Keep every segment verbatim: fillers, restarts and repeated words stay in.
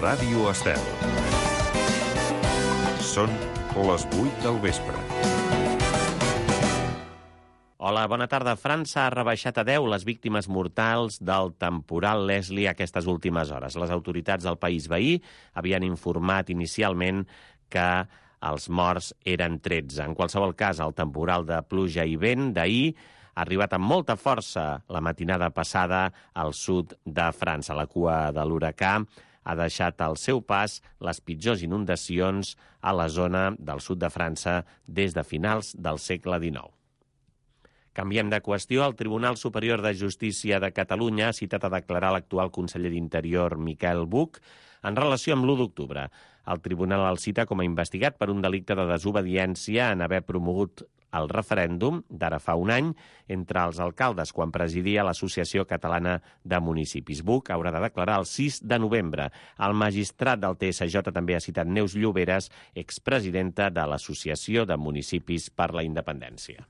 Ràdio Estel. Són les vuit del vespre. Hola, bona tarda. França ha rebaixat a deu les víctimes mortals del temporal Leslie aquestes últimes hores. Les autoritats del país veí havien informat inicialment que els morts eren tretze. En qualsevol cas, el temporal de pluja i vent d'ahir ha arribat amb molta força la matinada passada al sud de França. La cua de l'huracà ha deixat al seu pas les pitjors inundacions a la zona del sud de França des de finals del segle dinou. Canviem de qüestió. El Tribunal Superior de Justícia de Catalunya ha citat a declarar l'actual conseller d'Interior, Miquel Buch, en relació amb l'u d'octubre. El tribunal el cita com a investigat per un delicte de desobediència en haver promogut el referèndum d'ara fa un any entre els alcaldes quan presidia l'Associació Catalana de Municipis. Buch haurà de declarar el sis de novembre. El magistrat del T S J també ha citat Neus Lloberes, expresidenta de l'Associació de Municipis per la Independència.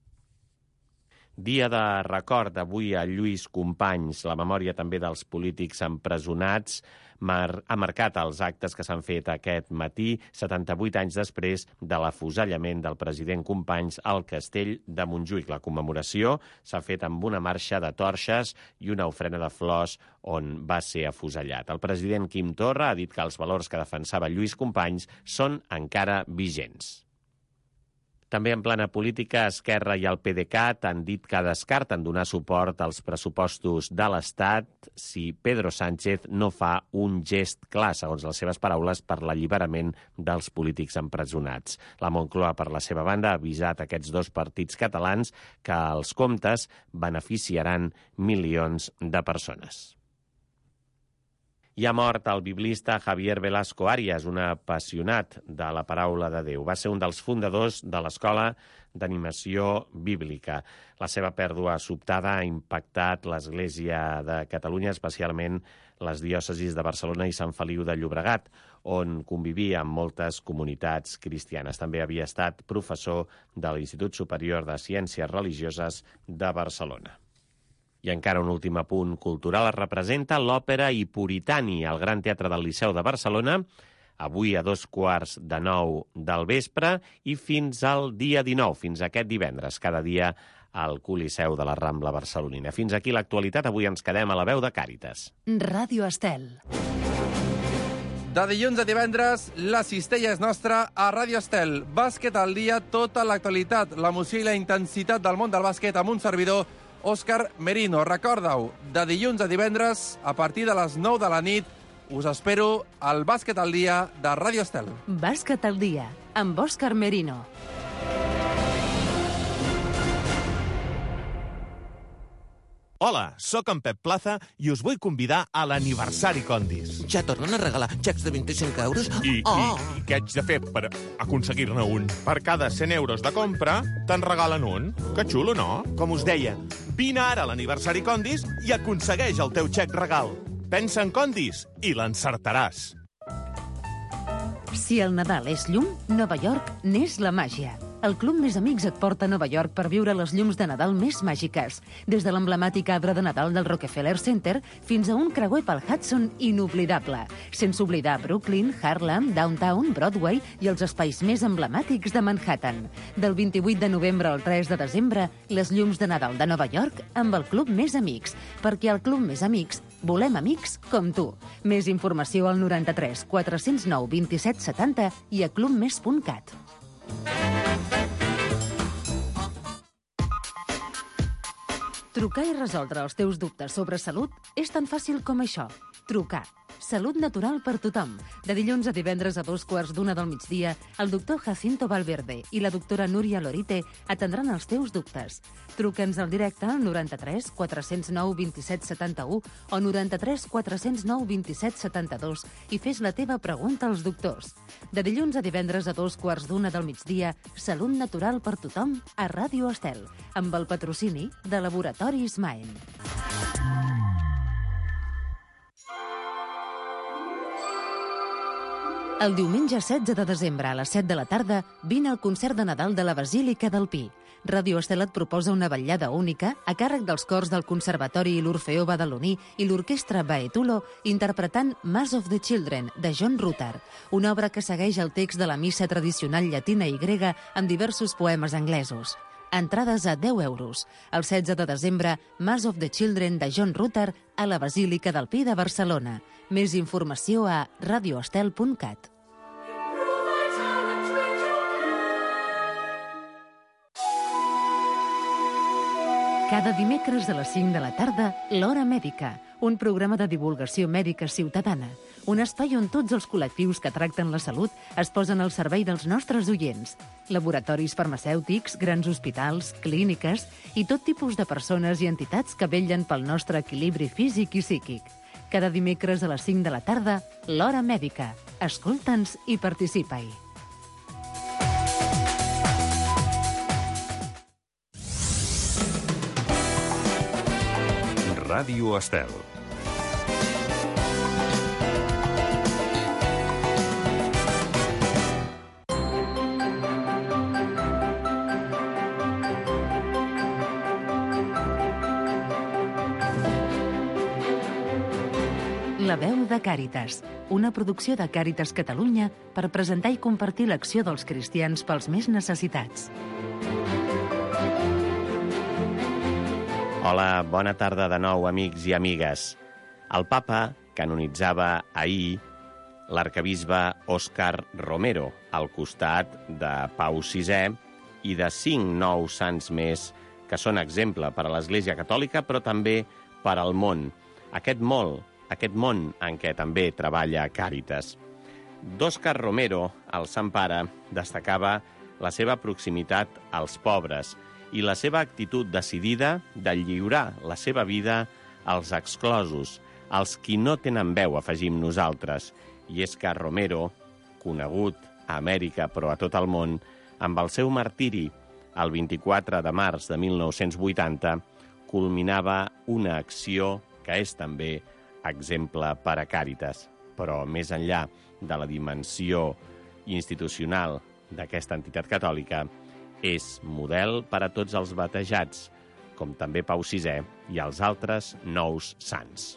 Dia de record avui a Lluís Companys. La memòria també dels polítics empresonats mar- ha marcat els actes que s'han fet aquest matí, setanta-vuit anys després de l'afusellament del president Companys al castell de Montjuïc. La commemoració s'ha fet amb una marxa de torxes i una ofrena de flors on va ser afusellat. El president Quim Torra ha dit que els valors que defensava Lluís Companys són encara vigents. També en plana política, Esquerra i el PDeCAT han dit que descarten donar suport als pressupostos de l'Estat si Pedro Sánchez no fa un gest clar, segons les seves paraules, per l'alliberament dels polítics empresonats. La Moncloa, per la seva banda, ha avisat aquests dos partits catalans que els comptes beneficiaran milions de persones. Hi ha mort el biblista Javier Velasco Arias, un apassionat de la paraula de Déu. Va ser un dels fundadors de l'Escola d'Animació Bíblica. La seva pèrdua sobtada ha impactat l'Església de Catalunya, especialment les diòcesis de Barcelona i Sant Feliu de Llobregat, on convivia amb moltes comunitats cristianes. També havia estat professor de l'Institut Superior de Ciències Religioses de Barcelona. I encara un últim apunt cultural. Es representa l'òpera I Puritani al Gran Teatre del Liceu de Barcelona, avui a dos quarts de nou del vespre i fins al dia dinou, fins aquest divendres, cada dia al Coliseu de la Rambla barcelonina. Fins aquí l'actualitat. Avui ens quedem a la veu de Càritas. Ràdio Estel. De dilluns a divendres, la cistella és nostra a Ràdio Estel. Bàsquet al dia, tota l'actualitat, l'emoció i la intensitat del món del bàsquet amb un servidor, Òscar Merino. Recorda-ho, de dilluns a divendres, a partir de les nou de la nit, us espero al Bàsquet al dia de Ràdio Estel. Bàsquet al dia, amb Òscar Merino. Hola, sóc en Pep Plaza i us vull convidar a l'aniversari Condis. Ja tornen a regalar xecs de vint-i-cinc euros? I, oh. i, i què haig de fer per aconseguir-ne un? Per cada cent euros de compra, te'n regalen un. Que xulo, no? Com us deia, vine ara a l'aniversari Condis i aconsegueix el teu xec regal. Pensa en Condis i l'encertaràs. Si el Nadal és llum, Nova York n'és la màgia. El Club Més Amics et porta a Nova York per viure les llums de Nadal més màgiques. Des de l'emblemàtic arbre de Nadal del Rockefeller Center fins a un creuer pel Hudson inoblidable. Sense oblidar Brooklyn, Harlem, Downtown, Broadway i els espais més emblemàtics de Manhattan. Del vint-i-vuit de novembre al tres de desembre, les llums de Nadal de Nova York amb el Club Més Amics. Perquè al Club Més Amics volem amics com tu. Més informació al noranta-tres quatre cents nou vint-i-set setanta i a clubmes punt cat. Trucar i resoldre els teus dubtes sobre salut és tan fàcil com això. Trucar. Salut natural per tothom. De dilluns a divendres a dos quarts d'una del migdia, el doctor Jacinto Valverde i la doctora Núria Lorite atendran els teus dubtes. Truca'ns al directe al noranta-tres quatre cents nou vint-i-set setanta-u o noranta-tres quatre cents nou vint-i-set setanta-dos i fes la teva pregunta als doctors. De dilluns a divendres a dos quarts d'una del migdia, Salut natural per tothom a Ràdio Estel, amb el patrocini de Laboratoris Maen. El diumenge setze de desembre a les set de la tarda vine al concert de Nadal de la Basílica del Pi. Ràdio Estel et proposa una vetllada única a càrrec dels cors del Conservatori i l'Orfeó Badaloní i l'Orquestra Baetulo interpretant Mass of the Children, de John Rutter, una obra que segueix el text de la missa tradicional llatina i grega amb diversos poemes anglesos. Entrades a deu euros. El setze de desembre, Mass of the Children de John Rutter a la Basílica del Pi de Barcelona. Més informació a radioestel punt cat. Cada dimecres a les cinc de la tarda, L'Hora Mèdica, un programa de divulgació mèdica ciutadana, un espai on tots els col·lectius que tracten la salut es posen al servei dels nostres oients. Laboratoris farmacèutics, grans hospitals, clíniques i tot tipus de persones i entitats que vetllen pel nostre equilibri físic i psíquic. Cada dimecres a les cinc de la tarda, L'Hora Mèdica. Escolta'ns i participa-hi. Ràdio Estel. La veu de Càritas, una producció de Càritas Catalunya per presentar i compartir l'acció dels cristians pels més necessitats. Hola, bona tarda de nou, amics i amigues. El papa canonitzava ahir l'arquebisbe Òscar Romero, al costat de Pau sisè i de cinc nous sants més que són exemple per a l'Església Catòlica, però també per al món. Aquest món, aquest món en què també treballa Càritas. D'Òscar Romero, el Sant Pare, destacava la seva proximitat als pobres i la seva actitud decidida de lliurar la seva vida als exclosos, als qui no tenen veu, afegim nosaltres. I és que Romero, conegut a Amèrica però a tot el món, amb el seu martiri, el vint-i-quatre de març de mil nou-cents vuitanta, culminava una acció que és també exemple per a Càritas. Però més enllà de la dimensió institucional d'aquesta entitat catòlica, és model per a tots els batejats, com també Pau sisè i els altres nous sants.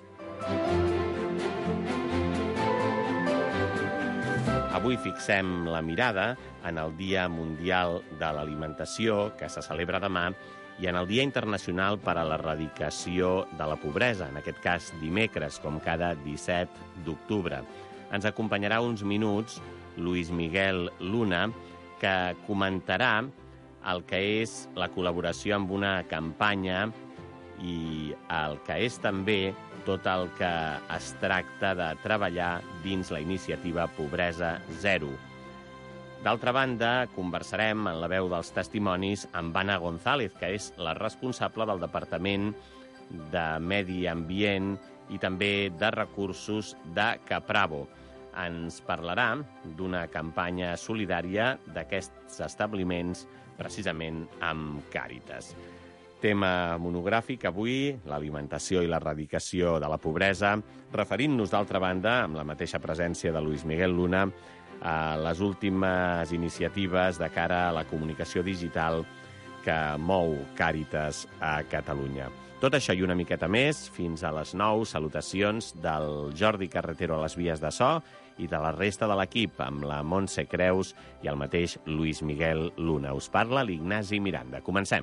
Avui fixem la mirada en el Dia Mundial de l'Alimentació, que se celebra demà, i en el Dia Internacional per a l'Erradicació de la Pobresa, en aquest cas dimecres, com cada disset d'octubre. Ens acompanyarà uns minuts Luis Miguel Luna, que comentarà el que és la col·laboració amb una campanya i el que és també tot el que es tracta de treballar dins la iniciativa Pobresa Zero. D'altra banda, conversarem en la veu dels testimonis amb Anna González, que és la responsable del Departament de Medi Ambient i també de Recursos de Capravo. Ens parlarà d'una campanya solidària d'aquests establiments precisament amb Càritas. Tema monogràfic avui, l'alimentació i l'erradicació de la pobresa, referint-nos d'altra banda, amb la mateixa presència de Luis Miguel Luna, a les últimes iniciatives de cara a la comunicació digital que mou Càritas a Catalunya. Tot això i una miqueta més, fins a les nou. Salutacions del Jordi Carretero a les vies de so i de la resta de l'equip, amb la Montse Creus i el mateix Luis Miguel Luna. Us parla l'Ignasi Miranda. Comencem.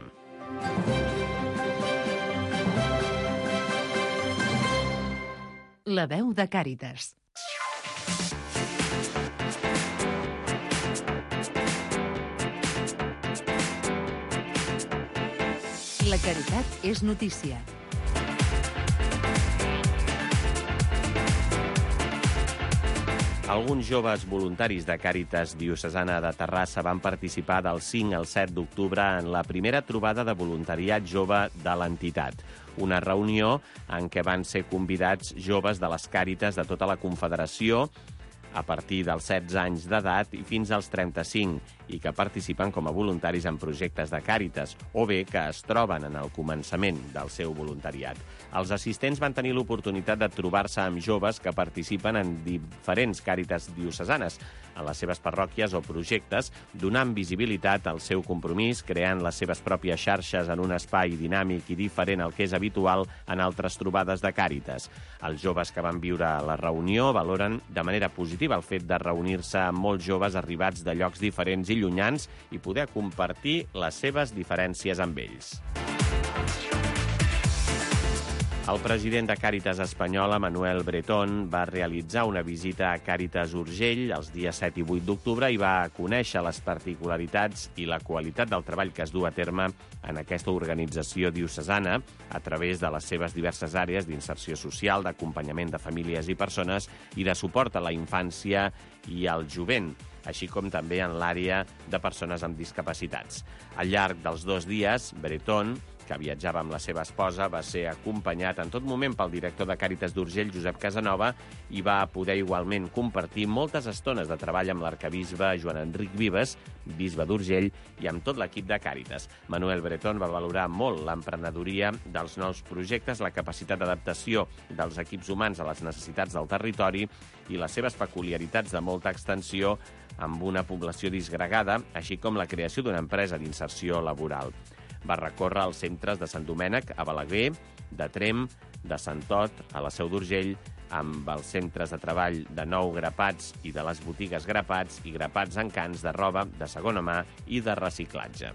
La veu de Càritas. La caritat és notícia. Alguns joves voluntaris de Càritas Diocesana de Terrassa van participar del cinc al set d'octubre en la primera trobada de voluntariat jove de l'entitat. Una reunió en què van ser convidats joves de les Càritas de tota la Confederació a partir dels setze anys d'edat i fins als trenta-cinc, i que participen com a voluntaris en projectes de Càritas, o bé que es troben en el començament del seu voluntariat. Els assistents van tenir l'oportunitat de trobar-se amb joves que participen en diferents Càritas diocesanes, en les seves parròquies o projectes, donant visibilitat al seu compromís, creant les seves pròpies xarxes en un espai dinàmic i diferent al que és habitual en altres trobades de Càritas. Els joves que van viure la reunió valoren de manera positiva el fet de reunir-se amb molts joves arribats de llocs diferents i llunyans i poder compartir les seves diferències amb ells. El president de Càritas Espanyola, Manuel Bretón, va realitzar una visita a Càritas Urgell els dies set i vuit d'octubre i va conèixer les particularitats i la qualitat del treball que es du a terme en aquesta organització diocesana a través de les seves diverses àrees d'inserció social, d'acompanyament de famílies i persones i de suport a la infància i al jovent, així com també en l'àrea de persones amb discapacitats. Al llarg dels dos dies, Bretón, que viatjava amb la seva esposa, va ser acompanyat en tot moment pel director de Càritas d'Urgell, Josep Casanova, i va poder igualment compartir moltes estones de treball amb l'arcabisbe Joan Enric Vives, bisbe d'Urgell, i amb tot l'equip de Càritas. Manuel Bretón va valorar molt l'emprenedoria dels nous projectes, la capacitat d'adaptació dels equips humans a les necessitats del territori i les seves peculiaritats de molta extensió amb una població disgregada, així com la creació d'una empresa d'inserció laboral. Va recórrer els centres de Sant Domènec, a Balaguer, de Trem, de Sant Tot, a la Seu d'Urgell, amb els centres de treball de Nou Grapats i de les botigues Grapats i Grapats en Cans de roba, de segona mà i de reciclatge.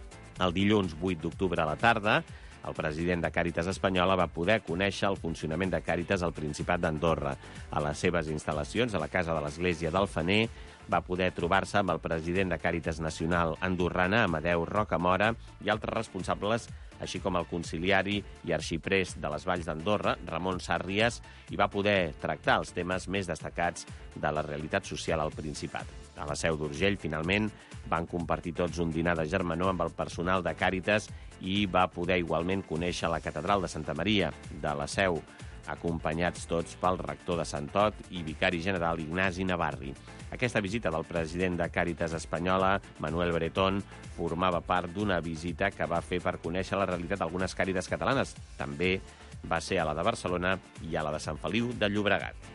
El dilluns vuit d'octubre a la tarda, el president de Càritas Espanyola va poder conèixer el funcionament de Càritas al Principat d'Andorra. A les seves instal·lacions, a la Casa de l'Església del Fener, va poder trobar-se amb el president de Càritas Nacional Andorrana, Amadeu Rocamora, i altres responsables, així com el conciliari i arxiprest de les Valls d'Andorra, Ramon Sàrries, i va poder tractar els temes més destacats de la realitat social al Principat. A la Seu d'Urgell, finalment, van compartir tots un dinar de germanor amb el personal de Càritas i va poder igualment conèixer la catedral de Santa Maria de la Seu, acompanyats tots pel rector de Sant Tot i vicari general Ignasi Navarri. Aquesta visita del president de Càritas Espanyola, Manuel Bretón, formava part d'una visita que va fer per conèixer la realitat d'algunes Càritas catalanes. També va ser a la de Barcelona i a la de Sant Feliu de Llobregat.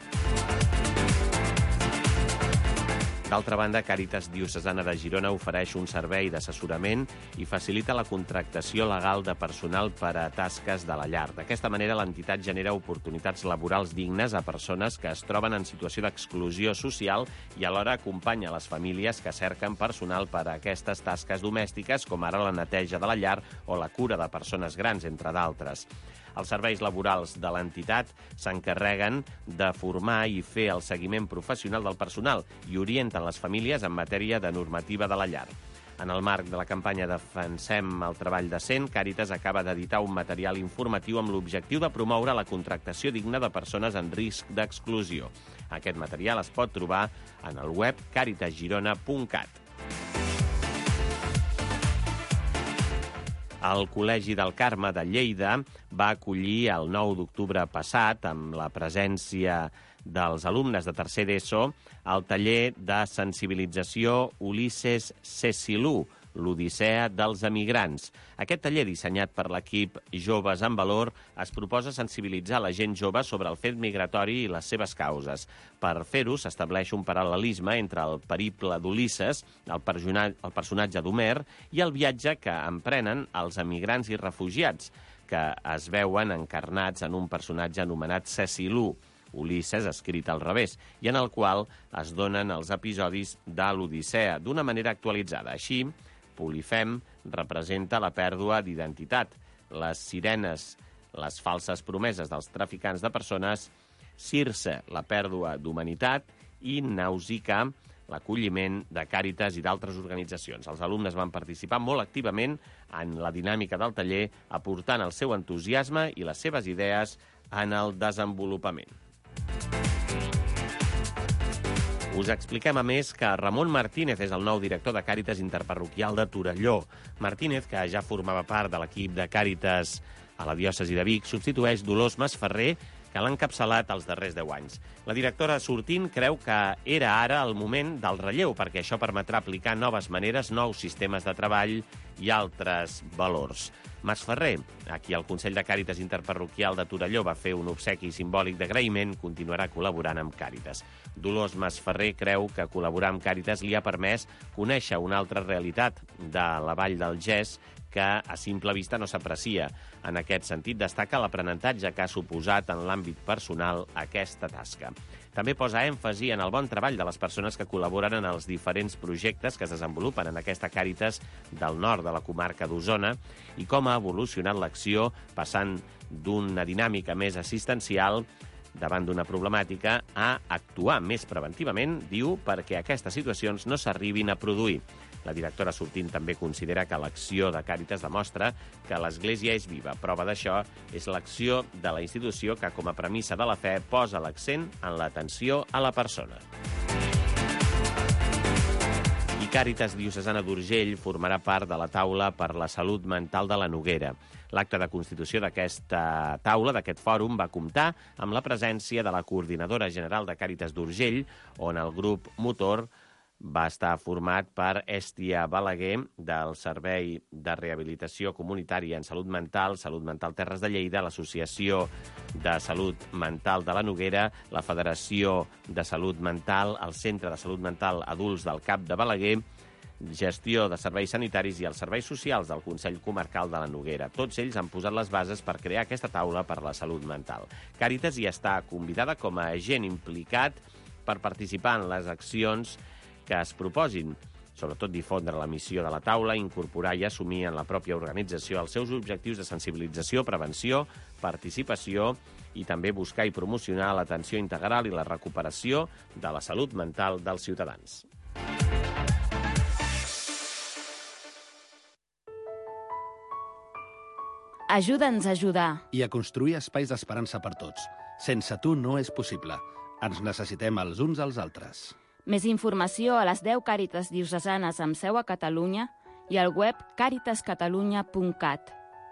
D'altra banda, Càritas Diocesana de Girona ofereix un servei d'assessorament i facilita la contractació legal de personal per a tasques de la llar. D'aquesta manera, l'entitat genera oportunitats laborals dignes a persones que es troben en situació d'exclusió social i alhora acompanya les famílies que cerquen personal per a aquestes tasques domèstiques, com ara la neteja de la llar o la cura de persones grans, entre d'altres. Els serveis laborals de l'entitat s'encarreguen de formar i fer el seguiment professional del personal i orienten les famílies en matèria de normativa de la llar. En el marc de la campanya Defensem el treball decent, Càritas acaba d'editar un material informatiu amb l'objectiu de promoure la contractació digna de persones en risc d'exclusió. Aquest material es pot trobar en el web càritas girona punt cat. El Col·legi del Carme de Lleida va acollir el nou d'octubre passat, amb la presència dels alumnes de tercer d'ESO, el taller de sensibilització Ulisses Cecilú, l'Odissea dels emigrants. Aquest taller, dissenyat per l'equip Joves en Valor, es proposa sensibilitzar la gent jove sobre el fet migratori i les seves causes. Per fer-ho, s'estableix un paral·lelisme entre el periple d'Ulisses, el personatge d'Homer, i el viatge que emprenen els emigrants i refugiats, que es veuen encarnats en un personatge anomenat Cecilú, Ulisses escrit al revés, i en el qual es donen els episodis de l'Odissea d'una manera actualitzada. Així, Polifem representa la pèrdua d'identitat, les sirenes, les falses promeses dels traficants de persones, Circe, la pèrdua d'humanitat, i Nausicaa, l'acolliment de Càritas i d'altres organitzacions. Els alumnes van participar molt activament en la dinàmica del taller, aportant el seu entusiasme i les seves idees en el desenvolupament. Us expliquem, a més, que Ramon Martínez és el nou director de Càritas Interparroquial de Torelló. Martínez, que ja formava part de l'equip de Càritas a la diòcesi de Vic, substitueix Dolors Masferrer, que l'ha encapçalat els darrers deu anys. La directora sortint creu que era ara el moment del relleu, perquè això permetrà aplicar noves maneres, nous sistemes de treball i altres valors. Masferrer, a qui el Consell de Càritas Interparroquial de Torelló va fer un obsequi simbòlic d'agraïment, continuarà col·laborant amb Càritas. Dolors Masferrer creu que col·laborar amb Càritas li ha permès conèixer una altra realitat de la Vall del Gès que a simple vista no s'aprecia. En aquest sentit, destaca l'aprenentatge que ha suposat en l'àmbit personal aquesta tasca. També posa èmfasi en el bon treball de les persones que col·laboren en els diferents projectes que es desenvolupen en aquesta Càritas del nord de la comarca d'Osona i com ha evolucionat l'acció passant d'una dinàmica més assistencial davant d'una problemàtica a actuar més preventivament, diu, perquè aquestes situacions no s'arribin a produir. La directora sortint també considera que l'acció de Càritas demostra que l'Església és viva. Prova d'això és l'acció de la institució que, com a premissa de la fe, posa l'accent en l'atenció a la persona. I Càritas Diocesana d'Urgell formarà part de la taula per la salut mental de la Noguera. L'acte de constitució d'aquesta taula, d'aquest fòrum, va comptar amb la presència de la coordinadora general de Càritas d'Urgell, on el grup motor va estar format per Hèstia Balaguer, del Servei de Rehabilitació Comunitària en Salut Mental, Salut Mental Terres de Lleida, l'Associació de Salut Mental de la Noguera, la Federació de Salut Mental, el Centre de Salut Mental Adults del Cap de Balaguer, Gestió de Serveis Sanitaris i els Serveis Socials del Consell Comarcal de la Noguera. Tots ells han posat les bases per crear aquesta taula per la salut mental. Càritas hi està convidada com a agent implicat per participar en les accions que es proposin, sobretot difondre la missió de la taula, incorporar i assumir en la pròpia organització els seus objectius de sensibilització, prevenció, participació i també buscar i promocionar l'atenció integral i la recuperació de la salut mental dels ciutadans. Ajuda'ns a ajudar. I a construir espais d'esperança per tots. Sense tu no és possible. Ens necessitem els uns als altres. Més informació a les deu Càritas diocesanes amb seu a Catalunya i al web càritas catalunya punt cat.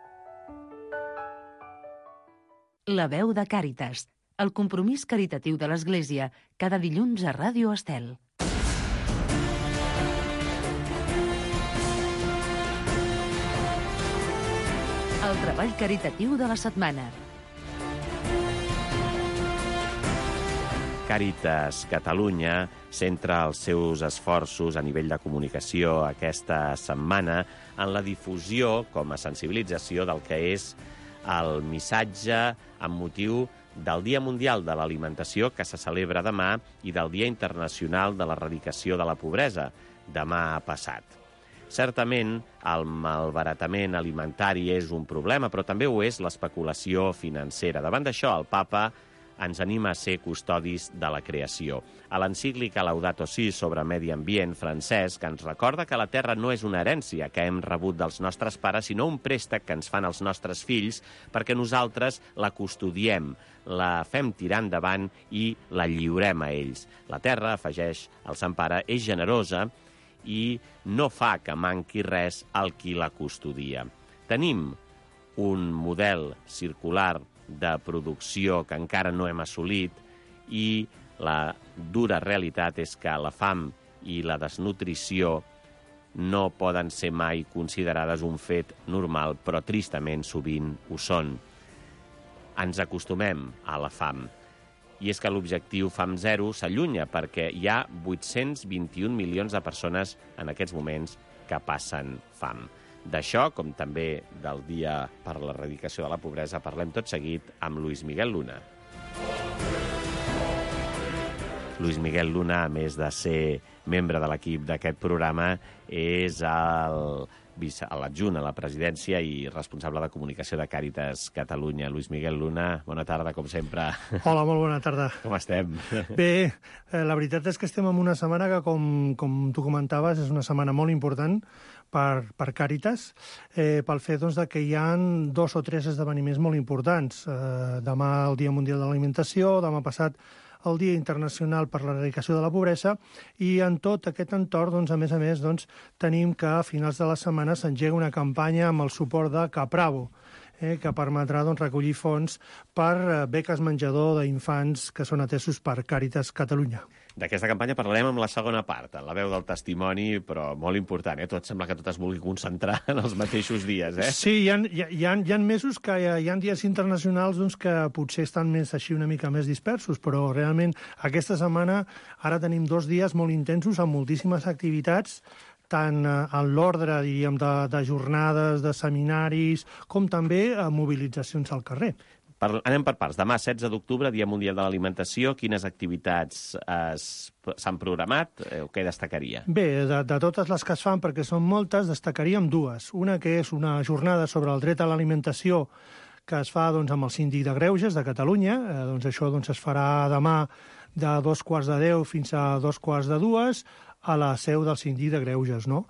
La veu de Càritas, el compromís caritatiu de l'Església, cada dilluns a Ràdio Estel. El treball caritatiu de la setmana. Càritas Catalunya centra els seus esforços a nivell de comunicació aquesta setmana en la difusió com a sensibilització del que és el missatge amb motiu del Dia Mundial de l'Alimentació, que se celebra demà, i del Dia Internacional de l'Erradicació de la Pobresa, demà passat. Certament, el malbaratament alimentari és un problema, però també ho és l'especulació financera. Davant d'això, el papa ens anima a ser custodis de la creació. A l'encíclica Laudato Si sobre medi ambient francès, que ens recorda que la terra no és una herència que hem rebut dels nostres pares, sinó un préstec que ens fan els nostres fills perquè nosaltres la custodiem, la fem tirar endavant i la lliurem a ells. La terra, afegeix el Sant Pare, és generosa i no fa que manqui res al qui la custodia. Tenim un model circular de producció que encara no hem assolit i la dura realitat és que la fam i la desnutrició no poden ser mai considerades un fet normal, però tristament sovint ho són. Ens acostumem a la fam. I és que l'objectiu Fam Zero s'allunya perquè hi ha vuit-cents vint-i-un milions de persones en aquests moments que passen fam. D'això, com també del Dia per l'Erradicació de la Pobresa, parlem tot seguit amb Luis Miguel Luna. Luis Miguel Luna, a més de ser membre de l'equip d'aquest programa, és el l'adjunt a la presidència i responsable de comunicació de Càritas Catalunya. Luis Miguel Luna, bona tarda, com sempre. Hola, molt bona tarda. Com estem? Bé, eh, la veritat és que estem en una setmana que, com, com tu comentaves, és una setmana molt important per, per Càritas, eh, pel fet doncs, de que hi ha dos o tres esdeveniments molt importants. Eh, demà el Dia Mundial de l'Alimentació, demà passat el Dia Internacional per l'Erradicació de la Pobresa, i en tot aquest entorn, doncs, a més a més, doncs, tenim que a finals de la setmana s'engega una campanya amb el suport de Capravo. eh, que permetrà doncs, recollir fons per eh, beques menjador d'infants que són atesos per Càritas Catalunya. D'aquesta campanya parlarem amb la segona part, en la veu del testimoni, però molt important, eh? Tot sembla que tot es vulgui concentrar en els mateixos dies, eh? Sí, hi ha, hi ha, hi ha, hi ha mesos que hi ha, hi ha dies internacionals doncs, que potser estan més així una mica més dispersos, però realment aquesta setmana ara tenim dos dies molt intensos amb moltíssimes activitats, tant en l'ordre, diríem, de, de jornades, de seminaris, com també a mobilitzacions al carrer. Per, anem per parts. Demà, setze d'octubre, Dia Mundial de l'Alimentació. Quines activitats s'han programat eh, o què destacaria? Bé, de, de totes les que es fan, perquè són moltes, destacaríem dues. Una que és una jornada sobre el dret a l'alimentació que es fa doncs, amb el síndic de Greuges de Catalunya. Eh, doncs això doncs, es farà demà de dos quarts de deu fins a dos quarts de dues a la seu del síndic de Greuges, no?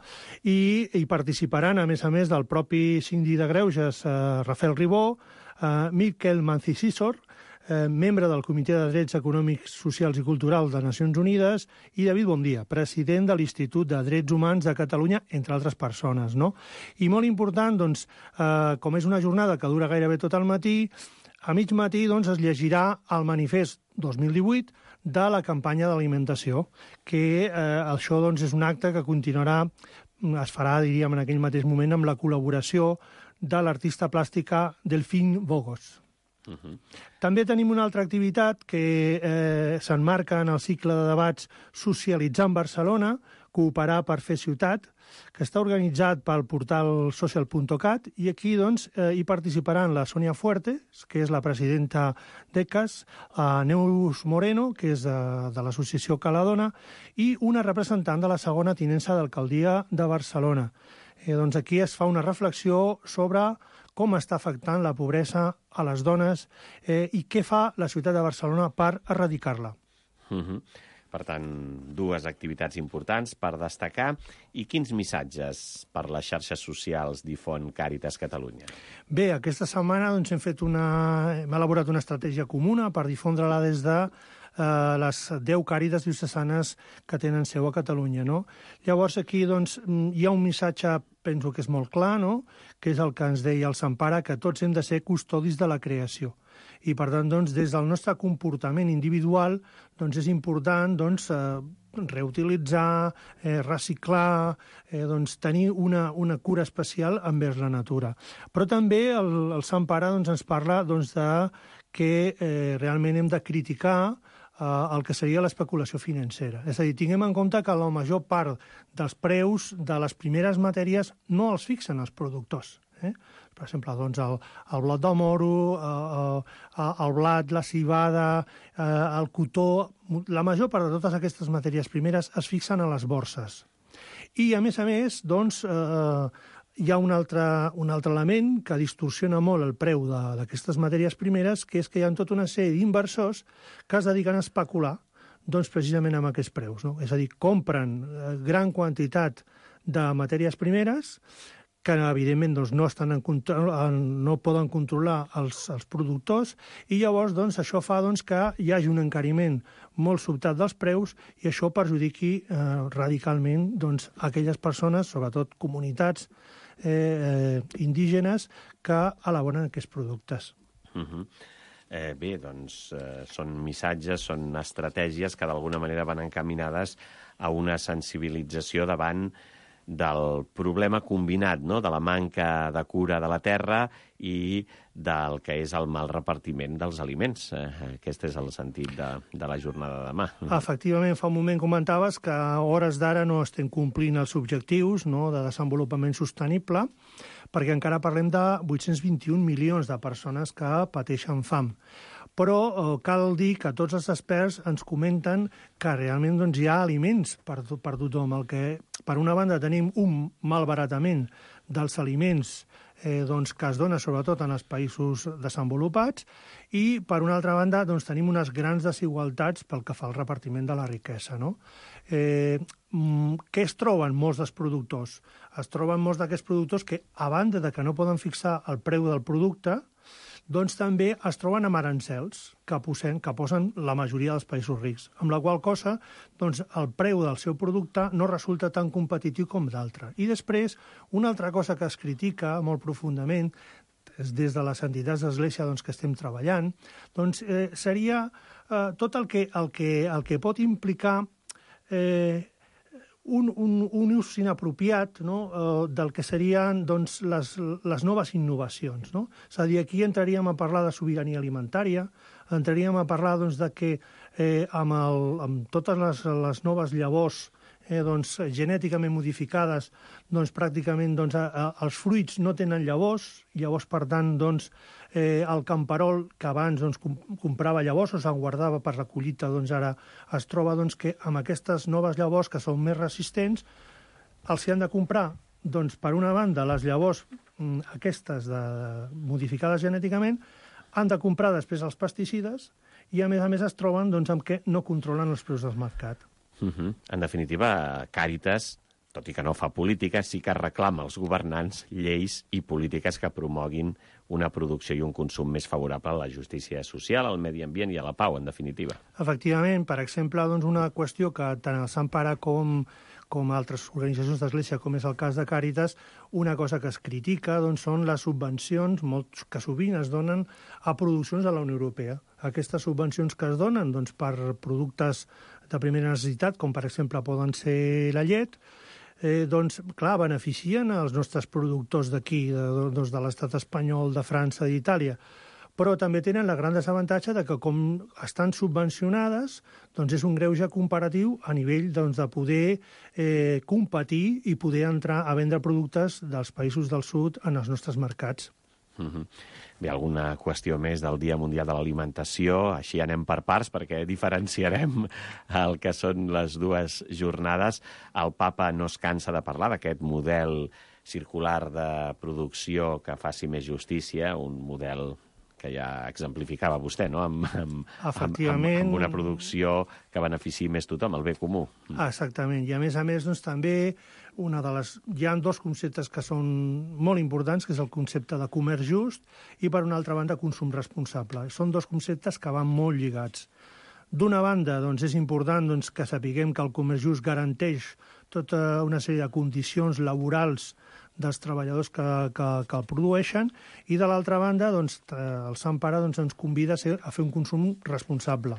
I hi participaran, a més a més del propi síndic de Greuges, eh, Rafael Ribó, Uh, Miquel Mancisísor, uh, membre del Comitè de Drets Econòmics, Socials i Culturals de Nacions Unides, i David Bondia, president de l'Institut de Drets Humans de Catalunya, entre altres persones, no? I molt important, doncs, uh, com és una jornada que dura gairebé tot el matí, a mig matí doncs, es llegirà el manifest dos mil divuit de la campanya d'alimentació, que eh, això doncs, és un acte que continuarà, es farà, diríem, en aquell mateix moment, amb la col·laboració de l'artista plàstica Delfín Bogos. Uh -huh. També tenim una altra activitat que eh, s'emmarca en el cicle de debats Socialitzar en Barcelona, Cooperar per fer ciutat, que està organitzat pel portal social punt cat, i aquí doncs, eh, hi participaran la Sònia Fuertes, que és la presidenta d'E C A S, a Neus Moreno, que és de, de l'associació Caladona, i una representant de la segona tinença d'alcaldia de Barcelona. Eh, doncs aquí es fa una reflexió sobre com està afectant la pobresa a les dones eh, i què fa la ciutat de Barcelona per erradicar-la. Uh-huh. Per tant, dues activitats importants per destacar. I quins missatges per les xarxes socials difon Càritas Catalunya? Bé, aquesta setmana doncs, hem fet una... hem elaborat una estratègia comuna per difondre-la des de Uh, les deu càritas diocesanes que tenen seu a Catalunya, no? Llavors, aquí doncs, hi ha un missatge, penso que és molt clar, no?, que és el que ens deia el Sant Pare, que tots hem de ser custodis de la creació. I, per tant, doncs, des del nostre comportament individual, doncs, és important, doncs, eh, reutilitzar, eh, reciclar, eh, doncs, tenir una, una cura especial envers la natura. Però també el, el Sant Pare doncs, ens parla doncs, de que eh, realment hem de criticar Uh, el que seria l'especulació financera. És a dir, tinguem en compte que la major part dels preus de les primeres matèries no els fixen els productors. Eh? Per exemple, doncs, el, el blat de moro, uh, uh, el blat, la civada, uh, el cotó... La major part de totes aquestes matèries primeres es fixen a les borses. I, a més a més, doncs, uh, hi ha un altre, un altre element que distorsiona molt el preu d'aquestes matèries primeres, que és que hi ha tota una sèrie d'inversors que es dediquen a especular doncs, precisament amb aquests preus. No? És a dir, compren gran quantitat de matèries primeres que, evidentment, doncs, no, estan en control, no poden controlar els, els productors, i llavors doncs, això fa doncs, que hi hagi un encariment molt sobtat dels preus i això perjudiqui eh, radicalment doncs, aquelles persones, sobretot comunitats, Eh, eh, indígenes que elaboren aquests productes. Uh-huh. eh, bé, doncs eh, són missatges, són estratègies que d'alguna manera van encaminades a una sensibilització davant del problema combinat, no?, de la manca de cura de la terra i del que és el mal repartiment dels aliments. Eh, aquest és el sentit de, de la jornada de demà. Efectivament, fa un moment comentaves que a hores d'ara no estem complint els objectius, no?, de desenvolupament sostenible, perquè encara parlem de vuit-cents vint-i-un milions de persones que pateixen fam. Però eh, cal dir que tots els experts ens comenten que realment doncs, hi ha aliments per, per tothom. El que, per una banda, tenim un malbaratament dels aliments eh, doncs, que es dona sobretot en els països desenvolupats i, per una altra banda, doncs, tenim unes grans desigualtats pel que fa al repartiment de la riquesa. No? Eh, què es troben molts dels productors? Es troben molts d'aquests productors que, a banda de que no poden fixar el preu del producte, doncs també es troben amb arancels que posen, que posen la majoria dels països rics, amb la qual cosa doncs, el preu del seu producte no resulta tan competitiu com d'altre. I després, una altra cosa que es critica molt profundament és des de les entitats d'Església doncs, que estem treballant, doncs eh, seria eh, tot el que, el, que, el que pot implicar eh, un, un, un ús inapropiat, no? eh, del que serien doncs, les, les noves innovacions. No? És a dir, aquí entraríem a parlar de sobirania alimentària, entraríem a parlar doncs, de que eh, amb, el, amb totes les, les noves llavors Eh, doncs, genèticament modificades, doncs, pràcticament doncs, a, a, els fruits no tenen llavors, llavors, per tant, doncs, eh, el camperol que abans doncs, com, comprava llavors o se'n guardava per la collita, doncs, ara es troba doncs, que amb aquestes noves llavors que són més resistents, els hi han de comprar, doncs, per una banda, les llavors mm, aquestes de, modificades genèticament, han de comprar després els pesticides i, a més a més, es troben doncs, amb què no controlen els preus del mercat. Uh -huh. En definitiva, Càritas, tot i que no fa política, sí que reclama als governants lleis i polítiques que promoguin una producció i un consum més favorable a la justícia social, al medi ambient i a la pau, en definitiva. Efectivament, per exemple, doncs una qüestió que tant el Sant Pare com, com altres organitzacions d'Església, com és el cas de Càritas, una cosa que es critica doncs, són les subvencions molt, que sovint es donen a produccions de la Unió Europea. Aquestes subvencions que es donen doncs, per productes de primera necessitat, com per exemple poden ser la llet, eh, doncs, clar, beneficien els nostres productors d'aquí, de, doncs, de l'estat espanyol, de França, d'Itàlia, però també tenen el gran desavantatge de que, com estan subvencionades, doncs és un greuge comparatiu a nivell doncs, de poder eh, competir i poder entrar a vendre productes dels països del sud en els nostres mercats. Uh-huh. Bé, alguna qüestió més del Dia Mundial de l'Alimentació? Així anem per parts, perquè diferenciarem el que són les dues jornades. El papa no es cansa de parlar d'aquest model circular de producció que faci més justícia, un model que ja exemplificava vostè, no? Amb, amb, Efectivament. Amb, amb una producció que beneficiï més tothom, el bé comú. Exactament. I a més a més, doncs, també una de les... hi ha dos conceptes que són molt importants, que és el concepte de comerç just i, per una altra banda, consum responsable. Són dos conceptes que van molt lligats. D'una banda, doncs, és important doncs, que sapiguem que el comerç just garanteix tota una sèrie de condicions laborals dels treballadors que, que, que el produeixen, i de l'altra banda doncs, el Sant Pare doncs, ens convida a, ser, a fer un consum responsable,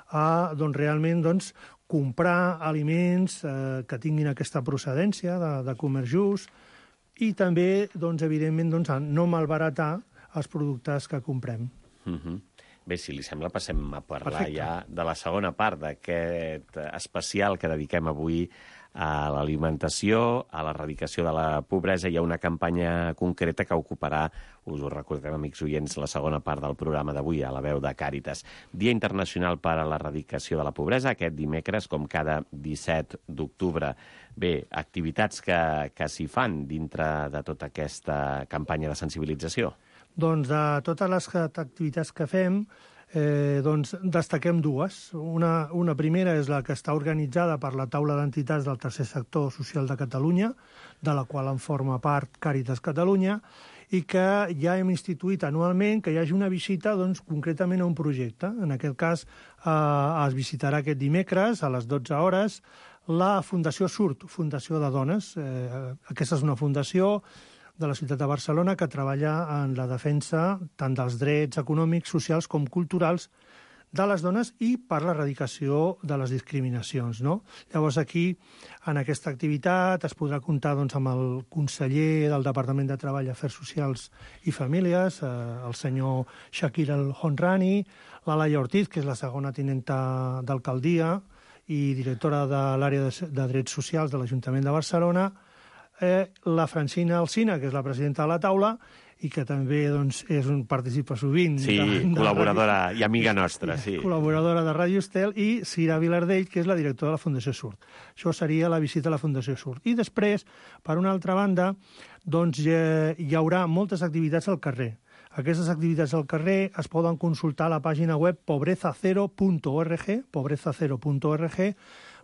a doncs, realment doncs, comprar aliments eh, que tinguin aquesta procedència de, de comerç just i també, doncs, evidentment, doncs, a no malbaratar els productes que comprem. Uh-huh. Bé, si li sembla, passem a parlar Perfecte. ja de la segona part d'aquest especial que dediquem avui a l'alimentació, a l'erradicació de la pobresa. Hi ha una campanya concreta que ocuparà, us ho recordem, amics oients, la segona part del programa d'avui, a la veu de Càritas. Dia Internacional per a l'Erradicació de la Pobresa, aquest dimecres, com cada disset d'octubre. Bé, activitats que, que s'hi fan dintre de tota aquesta campanya de sensibilització. Doncs de totes les activitats que fem, eh, doncs destaquem dues. Una, una primera és la que està organitzada per la taula d'entitats del tercer sector social de Catalunya, de la qual en forma part Càritas Catalunya, i que ja hem instituït anualment que hi hagi una visita doncs, concretament a un projecte. En aquest cas eh, es visitarà aquest dimecres a les dotze hores la Fundació Surt, Fundació de Dones. Eh, aquesta és una fundació de la ciutat de Barcelona que treballa en la defensa tant dels drets econòmics, socials com culturals de les dones i per l'erradicació de les discriminacions. No? Llavors aquí, en aquesta activitat, es podrà comptar doncs, amb el conseller del Departament de Treball, Afers Socials i Famílies, eh, el senyor Shakir El Honrani, la Laia Ortiz, que és la segona tinenta d'alcaldia i directora de l'àrea de, de drets socials de l'Ajuntament de Barcelona, Eh, la Francina Alsina, que és la presidenta de la taula i que també doncs, és un participa sovint. Sí, de, de col·laboradora ràdio, i amiga nostra, sí. Col·laboradora de Ràdio Estel, i Cira Vilardell, que és la directora de la Fundació Surt. Això seria la visita a la Fundació Surt. I després, per una altra banda, doncs, eh, hi haurà moltes activitats al carrer. Aquestes activitats al carrer es poden consultar a la pàgina web pobreza cero punt org, pobreza cero punt org,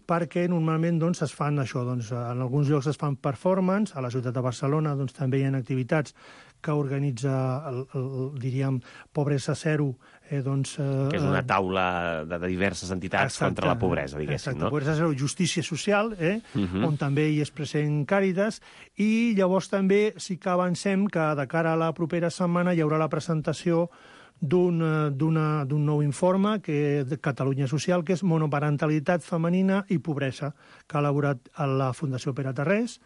perquè normalment doncs, es fan això, doncs, en alguns llocs es fan performance, a la ciutat de Barcelona doncs, també hi ha activitats que organitza, el, el, diríem, Pobresa Zero, eh, doncs... Eh, que és una taula de diverses entitats exacte, contra la pobresa, diguéssim, exacte, no? Pobresa Zero, justícia social, eh, uh-huh. on també hi és present Càritas, i llavors també sí que avancem que de cara a la propera setmana hi haurà la presentació d'un d'un nou informe que de Catalunya Social, que és monoparentalitat femenina i pobresa, que ha elaborat a la Fundació Pere Tarrés,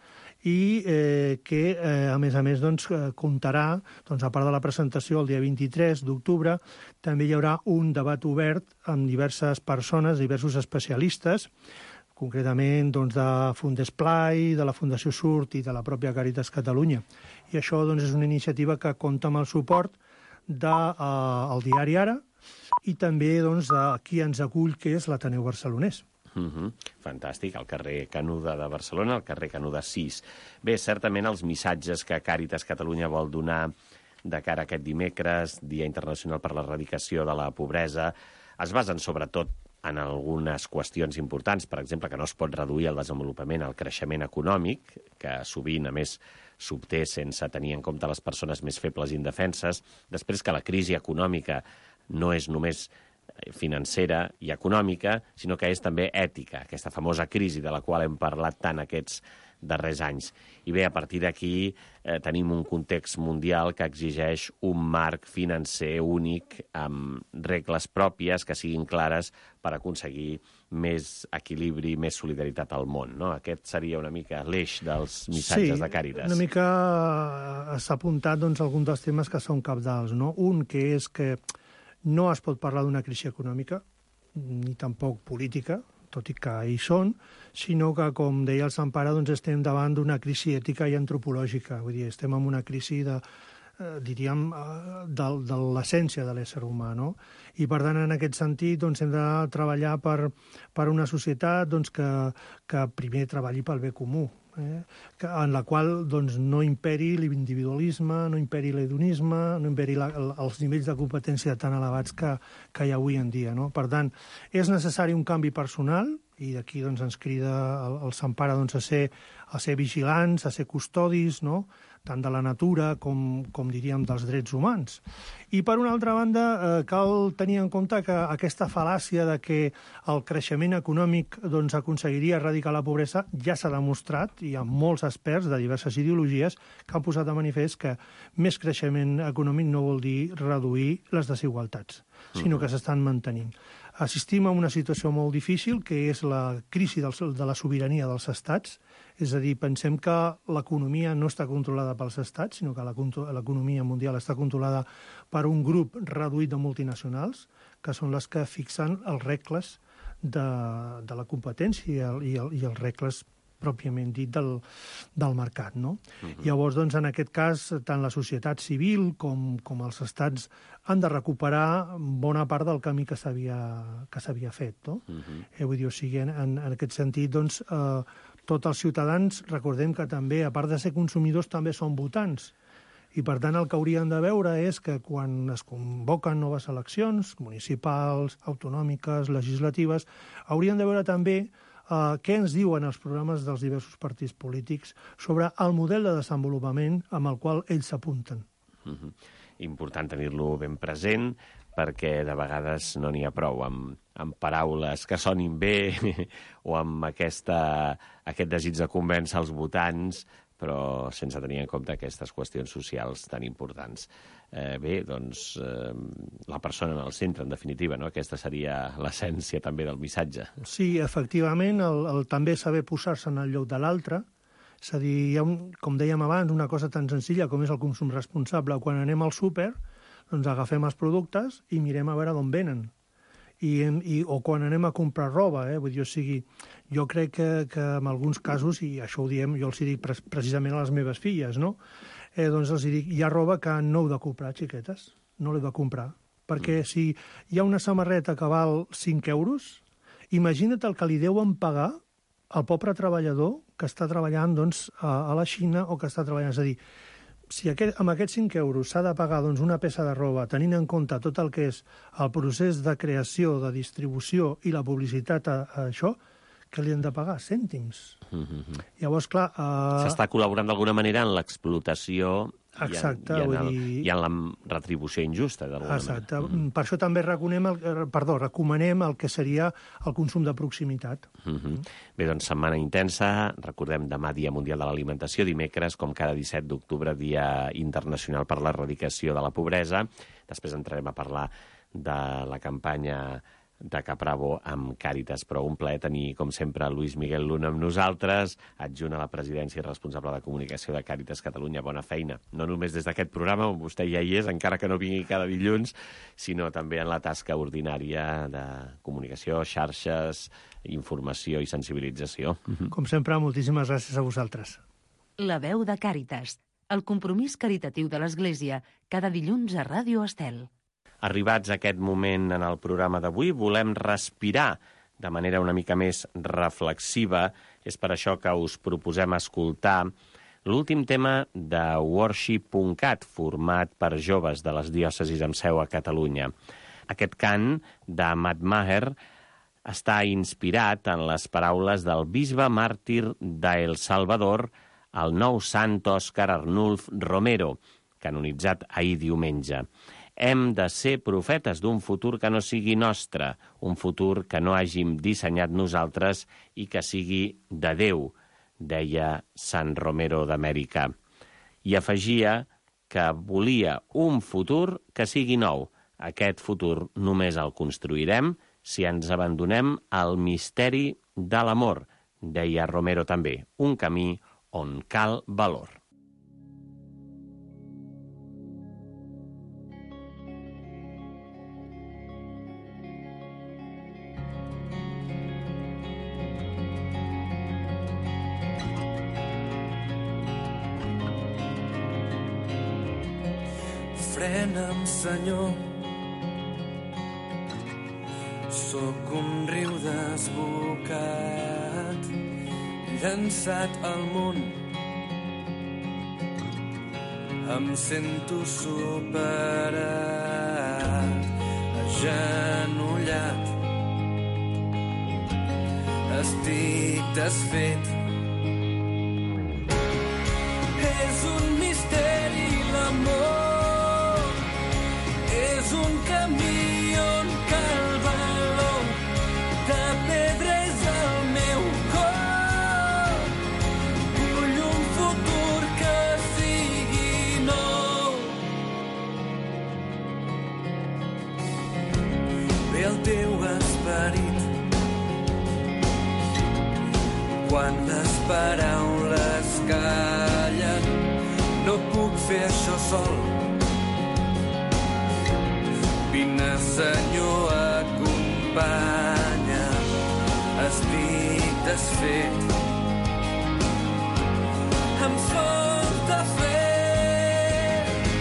i eh, que, eh, a més a més, doncs, comptarà, doncs, a part de la presentació el dia vint-i-tres d'octubre, també hi haurà un debat obert amb diverses persones, diversos especialistes, concretament doncs, de Fundesplai, de la Fundació Surt i de la pròpia Càritas Catalunya. I això doncs, és una iniciativa que compta amb el suport del de, uh, diari Ara i també doncs, de qui ens acull, que és l'Ateneu Barcelonès. Uh -huh. Fantàstic, al carrer Canuda de Barcelona, al carrer Canuda sis. Bé, certament els missatges que Càritas Catalunya vol donar de cara a aquest dimecres, Dia Internacional per l'Erradicació de la Pobresa, es basen sobretot en algunes qüestions importants, per exemple, que no es pot reduir el desenvolupament al creixement econòmic, que sovint, a més, s'obté sense tenir en compte les persones més febles i indefenses, després que la crisi econòmica no és només financera i econòmica, sinó que és també ètica, aquesta famosa crisi de la qual hem parlat tant aquests darrers anys. I bé, a partir d'aquí eh, tenim un context mundial que exigeix un marc financer únic amb regles pròpies que siguin clares per aconseguir més equilibri, més solidaritat al món, no? Aquest seria una mica l'eix dels missatges sí, de Càritas. Una mica s'ha apuntat doncs, alguns dels temes que són cabdals, no? Un, que és que no es pot parlar d'una crisi econòmica, ni tampoc política, tot i que hi són, sinó que, com deia el Sampara, doncs estem davant d'una crisi ètica i antropològica. Vull dir, estem en una crisi de, eh, diríem, eh, de, de l'essència de l'ésser humà, no? I, per tant, en aquest sentit, doncs, hem de treballar per, per una societat doncs, que, que primer treballi pel bé comú, eh? que, en la qual doncs, no imperi l'individualisme, no imperi l'hedonisme, no imperi la, els nivells de competència tan elevats que, que hi ha avui en dia, no? Per tant, és necessari un canvi personal, i d'aquí doncs, ens crida el, el Sampara doncs, a, ser, a ser vigilants, a ser custodis, no? Tant de la natura com, com diríem, dels drets humans. I, per una altra banda, eh, cal tenir en compte que aquesta fal·làcia de que el creixement econòmic doncs, aconseguiria erradicar la pobresa ja s'ha demostrat, i hi ha molts experts de diverses ideologies que han posat de manifest que més creixement econòmic no vol dir reduir les desigualtats, sinó que s'estan mantenint. Assistim a una situació molt difícil, que és la crisi del, de la sobirania dels estats. És a dir, pensem que l'economia no està controlada pels estats, sinó que l'economia mundial està controlada per un grup reduït de multinacionals, que són les que fixen els regles de, de la competència i, el, i, el, i els regles pròpiament dit del, del mercat, no? Uh-huh. Llavors, doncs, en aquest cas, tant la societat civil com, com els estats han de recuperar bona part del camí que s'havia que s'havia fet, no? Uh-huh. eh, vull dir, o sigui, en, en aquest sentit, doncs, eh, tots els ciutadans, recordem que també, a part de ser consumidors, també són votants. I, per tant, el que haurien de veure és que quan es convoquen noves eleccions, municipals, autonòmiques, legislatives, haurien de veure també Uh, què ens diuen els programes dels diversos partits polítics sobre el model de desenvolupament amb el qual ells s'apunten. Uh-huh. Important tenir-lo ben present, perquè de vegades no n'hi ha prou amb, amb paraules que sonin bé o amb aquesta, aquest desig de convèncer els votants, però sense tenir en compte aquestes qüestions socials tan importants. Eh, bé, doncs, eh, la persona en el centre, en definitiva, no? Aquesta seria l'essència també del missatge. Sí, efectivament, el, el també saber posar-se en el lloc de l'altre. És a dir, hi ha, un, com dèiem abans, una cosa tan senzilla com és el consum responsable. Quan anem al súper, doncs agafem els productes i mirem a veure d'on venen. I, i, o quan anem a comprar roba, eh? Vull dir, o sigui, jo crec que, que en alguns casos, i això ho diem, jo els dic pre precisament a les meves filles, no? Eh, doncs els dic, hi ha roba que no heu de comprar, xiquetes, no l'heu de comprar. Perquè mm. si hi ha una samarreta que val cinc euros, imagina't el que li deuen pagar al pobre treballador que està treballant doncs, a, a la Xina o que està treballant. És a dir, si aquest, amb aquests cinc euros s'ha de pagar doncs, una peça de roba, tenint en compte tot el que és el procés de creació, de distribució i la publicitat a, a això, què li han de pagar? Cèntims. Mm-hmm. Llavors, clar... Uh... S'està col·laborant d'alguna manera en l'explotació Exacte, i en, i, en vull el, dir... i en la retribució injusta, d'alguna Exacte. manera. Mm-hmm. Per això també recomanem el, perdó, recomanem el que seria el consum de proximitat. Mm-hmm. Bé, doncs, setmana intensa. Recordem, demà Dia Mundial de l'Alimentació, dimecres, com cada disset d'octubre, Dia Internacional per l'Erradicació de la Pobresa. Després entrarem a parlar de la campanya de Capravo amb Càritas, però un plaer tenir, com sempre, Luis Miguel Luna amb nosaltres, adjunt a la presidència i responsable de comunicació de Càritas Catalunya. Bona feina, no només des d'aquest programa, on vostè ja hi és, encara que no vingui cada dilluns, sinó també en la tasca ordinària de comunicació, xarxes, informació i sensibilització. Com sempre, moltíssimes gràcies a vosaltres. La veu de Càritas, el compromís caritatiu de l'Església, cada dilluns a Ràdio Estel. Arribats a aquest moment en el programa d'avui, volem respirar de manera una mica més reflexiva. És per això que us proposem escoltar l'últim tema de Worship punt cat, format per joves de les diòcesis amb seu a Catalunya. Aquest cant de Matt Maher està inspirat en les paraules del bisbe màrtir d'El Salvador, el nou sant Òscar Arnulf Romero, canonitzat ahir diumenge. Hem de ser profetes d'un futur que no sigui nostre, un futur que no hàgim dissenyat nosaltres i que sigui de Déu, deia Sant Romero d'Amèrica. I afegia que volia un futur que sigui nou. Aquest futur només el construirem si ens abandonem al misteri de l'amor, deia Romero també, un camí on cal valor. Frena'm, Senyor, sóc un riu desbocat, llançat al món. Em sento superat, agenollat. Estic desfet. És un misteri l'amor, és un camí on cal valor, de pedra és el meu cor. Vull un futur que sigui nou. Ve el teu esperit quan les paraules callen. No puc fer això sol. Vine, Senyor, acompanya. Estic desfet. Em falta fer.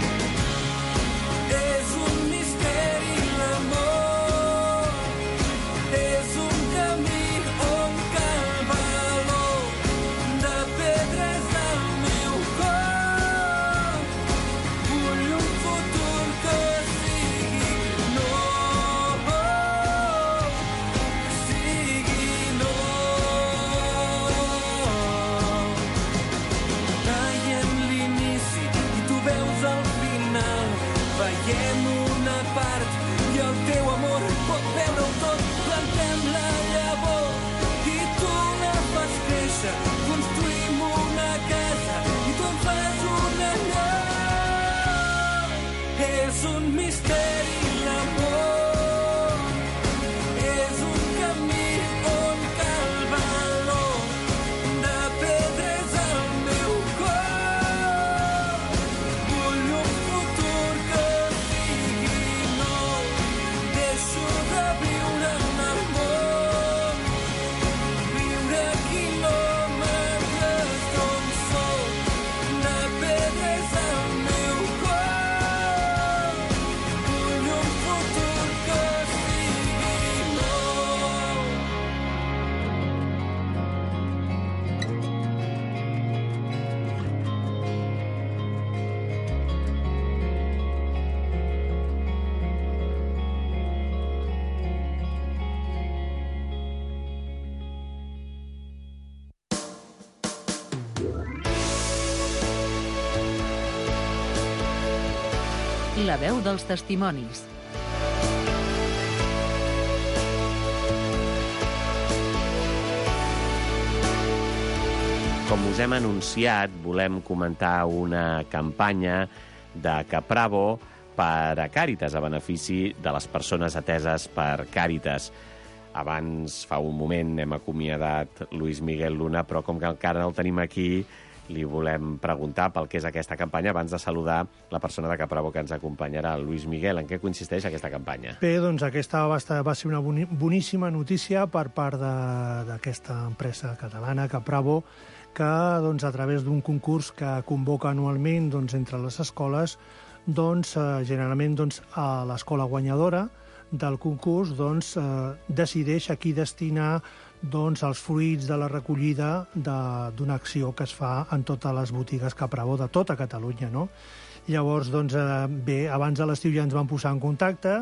És un misteri l'amor. És un camí on cal valor. De pedra és el meu cor. Vull un futur que sigui nou, que sigui nou. Ai, La veu dels testimonis. Com us hem anunciat, volem comentar una campanya de Caprabo per a Càritas, a benefici de les persones ateses per Càritas. Abans, fa un moment, hem acomiadat Luis Miguel Luna, però com que encara el tenim aquí, li volem preguntar pel que és aquesta campanya abans de saludar la persona de Caprabo que ens acompanyarà. Luis Miguel, en què consisteix aquesta campanya? Bé, doncs aquesta va, estar, va ser una boni, boníssima notícia per part d'aquesta empresa catalana, Caprabo, que doncs, a través d'un concurs que convoca anualment doncs, entre les escoles, doncs, eh, generalment doncs, a l'escola guanyadora del concurs doncs, eh, decideix a qui destinar doncs, els fruits de la recollida d'una acció que es fa en totes les botigues Caprabo de tota Catalunya. No? Llavors, doncs, eh, bé, abans de l'estiu ja ens vam posar en contacte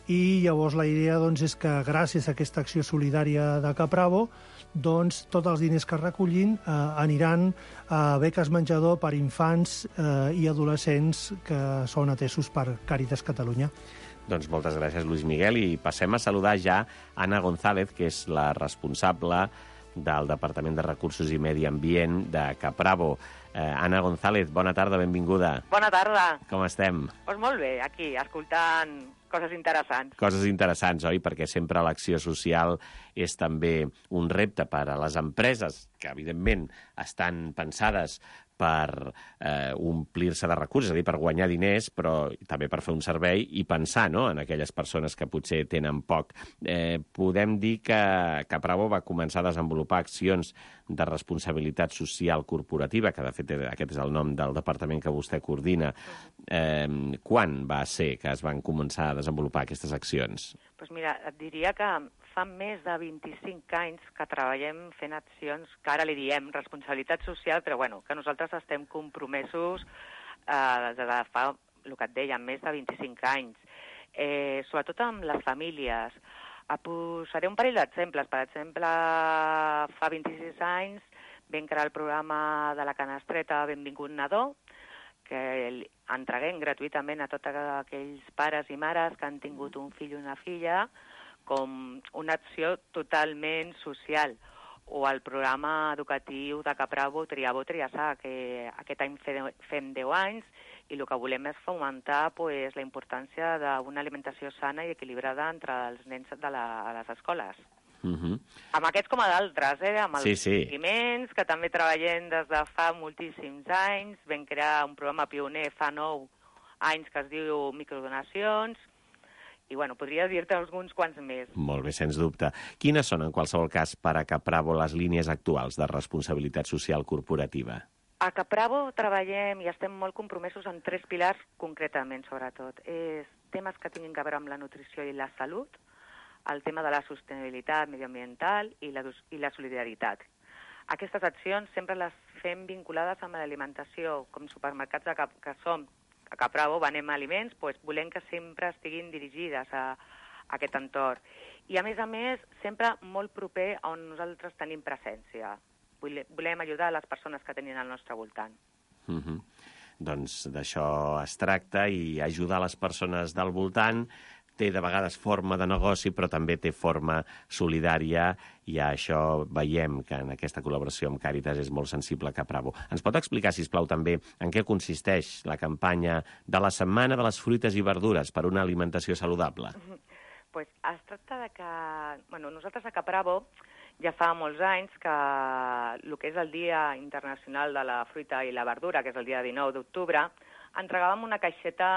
i llavors la idea doncs, és que gràcies a aquesta acció solidària de Caprabo doncs, tots els diners que es recollin eh, aniran a beques menjador per infants eh, i adolescents que són atesos per Càritas Catalunya. Doncs moltes gràcies, Luis Miguel, i passem a saludar ja Anna González, que és la responsable del Departament de Recursos i Medi Ambient de Caprabo. Eh, Anna González, bona tarda, benvinguda. Bona tarda. Com estem? Doncs molt bé, aquí, escoltant coses interessants. Coses interessants, oi? Perquè sempre l'acció social és també un repte per a les empreses, que evidentment estan pensades per eh, omplir-se de recursos, és a dir, per guanyar diners, però també per fer un servei i pensar, no?, en aquelles persones que potser tenen poc. Eh, podem dir que Caprabo va començar a desenvolupar accions de responsabilitat social corporativa, que de fet aquest és el nom del departament que vostè coordina. Eh, quan va ser que es van començar a desenvolupar aquestes accions? Doncs mira, et diria que fa més de vint-i-cinc anys que treballem fent accions que ara li diem responsabilitat social, però bueno, que nosaltres estem compromesos eh, des de fa, el que et deia, més de vint-i-cinc anys, eh, sobretot amb les famílies. Eh, posaré un parell d'exemples. Per exemple, fa vint-i-sis anys vam crear el programa de la Canastreta Benvingut Nadó, que entreguem gratuïtament a tots aquells pares i mares que han tingut un fill o una filla, com una acció totalment social, o el programa educatiu de Caprabo Triar-Bo Triar-Sa, que aquest any fem deu anys, i el que volem és fomentar pues, la importància d'una alimentació sana i equilibrada entre els nens de la, les escoles. Uh-huh. Amb aquests com a d'altres, eh? Amb els sí, sí. aliments, que també treballem des de fa moltíssims anys. Vam crear un programa pioner fa nou anys que es diu Microdonacions, i bueno, podria dir-te alguns quants més. Molt bé, sens dubte. Quines són, en qualsevol cas, per a Caprabo les línies actuals de responsabilitat social corporativa? A Caprabo treballem i estem molt compromesos en tres pilars concretament, sobretot. És temes que tinguin a veure amb la nutrició i la salut, el tema de la sostenibilitat medioambiental i la, i la solidaritat. Aquestes accions sempre les fem vinculades amb l'alimentació, com supermercats de cap, que som. A Caprabo venem aliments, doncs volem que sempre estiguin dirigides a, a aquest entorn. I, a més a més, sempre molt proper on nosaltres tenim presència. Volem ajudar a les persones que tenim al nostre voltant. Uh-huh. Doncs d'això es tracta, i ajudar les persones del voltant té de vegades forma de negoci, però també té forma solidària, i a això veiem que en aquesta col·laboració amb Càritas és molt sensible a Caprabo. Ens pot explicar, sisplau, també en què consisteix la campanya de la Setmana de les Fruites i Verdures per una alimentació saludable? Pues es tracta de que... Bueno, nosaltres a Caprabo ja fa molts anys que el que és el Dia Internacional de la Fruita i la Verdura, que és el dia dinou d'octubre, entregàvem una caixeta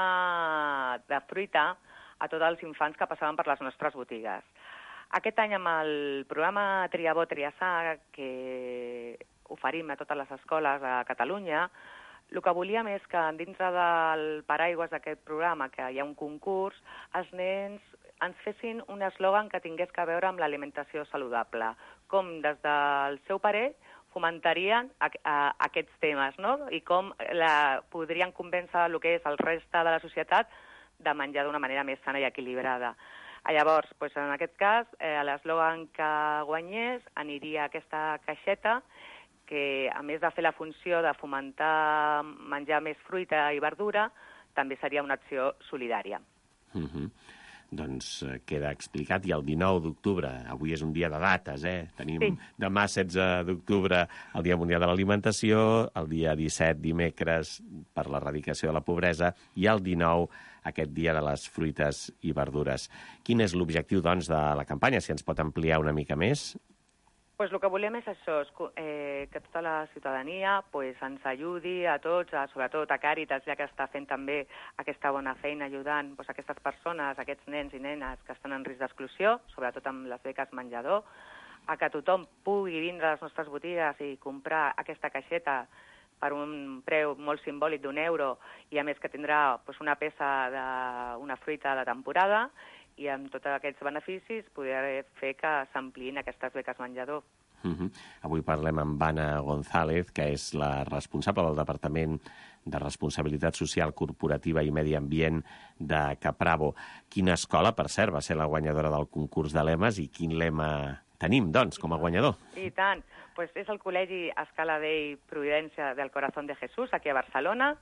de fruita a tots els infants que passaven per les nostres botigues. Aquest any, amb el programa Triar-Bo Triar-Sa, que oferim a totes les escoles a Catalunya, el que volíem és que dintre del paraigües d'aquest programa, que hi ha un concurs, els nens ens fessin un eslògan que tingués a veure amb l'alimentació saludable, com des del seu parer fomentarien a, a, aquests temes, no? I com la, podrien convèncer el que és el reste de la societat de menjar d'una manera més sana i equilibrada. Llavors, doncs, en aquest cas, eh, l'eslògan que guanyés aniria a aquesta caixeta, que a més de fer la funció de fomentar menjar més fruita i verdura, també seria una acció solidària. Uh -huh. Doncs eh, queda explicat. I el dinou d'octubre, avui és un dia de dates, eh? Tenim sí. demà setze d'octubre el Dia Mundial de l'Alimentació, el dia disset, dimecres, per l'erradicació de la pobresa, i el dinou, aquest dia de les fruites i verdures. Quin és l'objectiu, doncs, de la campanya? Si ens pot ampliar una mica més? Pues el que volem és això, és eh, que tota la ciutadania pues, ens ajudi a tots, a, sobretot a Càritas, ja que està fent també aquesta bona feina ajudant pues, aquestes persones, aquests nens i nenes que estan en risc d'exclusió, sobretot amb les beques menjador, a que tothom pugui vindre a les nostres botigues i comprar aquesta caixeta per un preu molt simbòlic d'un euro i a més que tindrà pues, una peça d'una fruita de temporada, i amb tots aquests beneficis poder fer que s'ampliïn aquestes beques menjador. Uh -huh. Avui parlem amb Anna González, que és la responsable del Departament de Responsabilitat Social Corporativa i Medi Ambient de Caprabo. Quina escola, per cert, va ser la guanyadora del concurs de lemes i quin lema tenim, doncs, com a guanyador? I tant. Pues és el Col·legi Escala Dei Providència del Corazón de Jesús, aquí a Barcelona,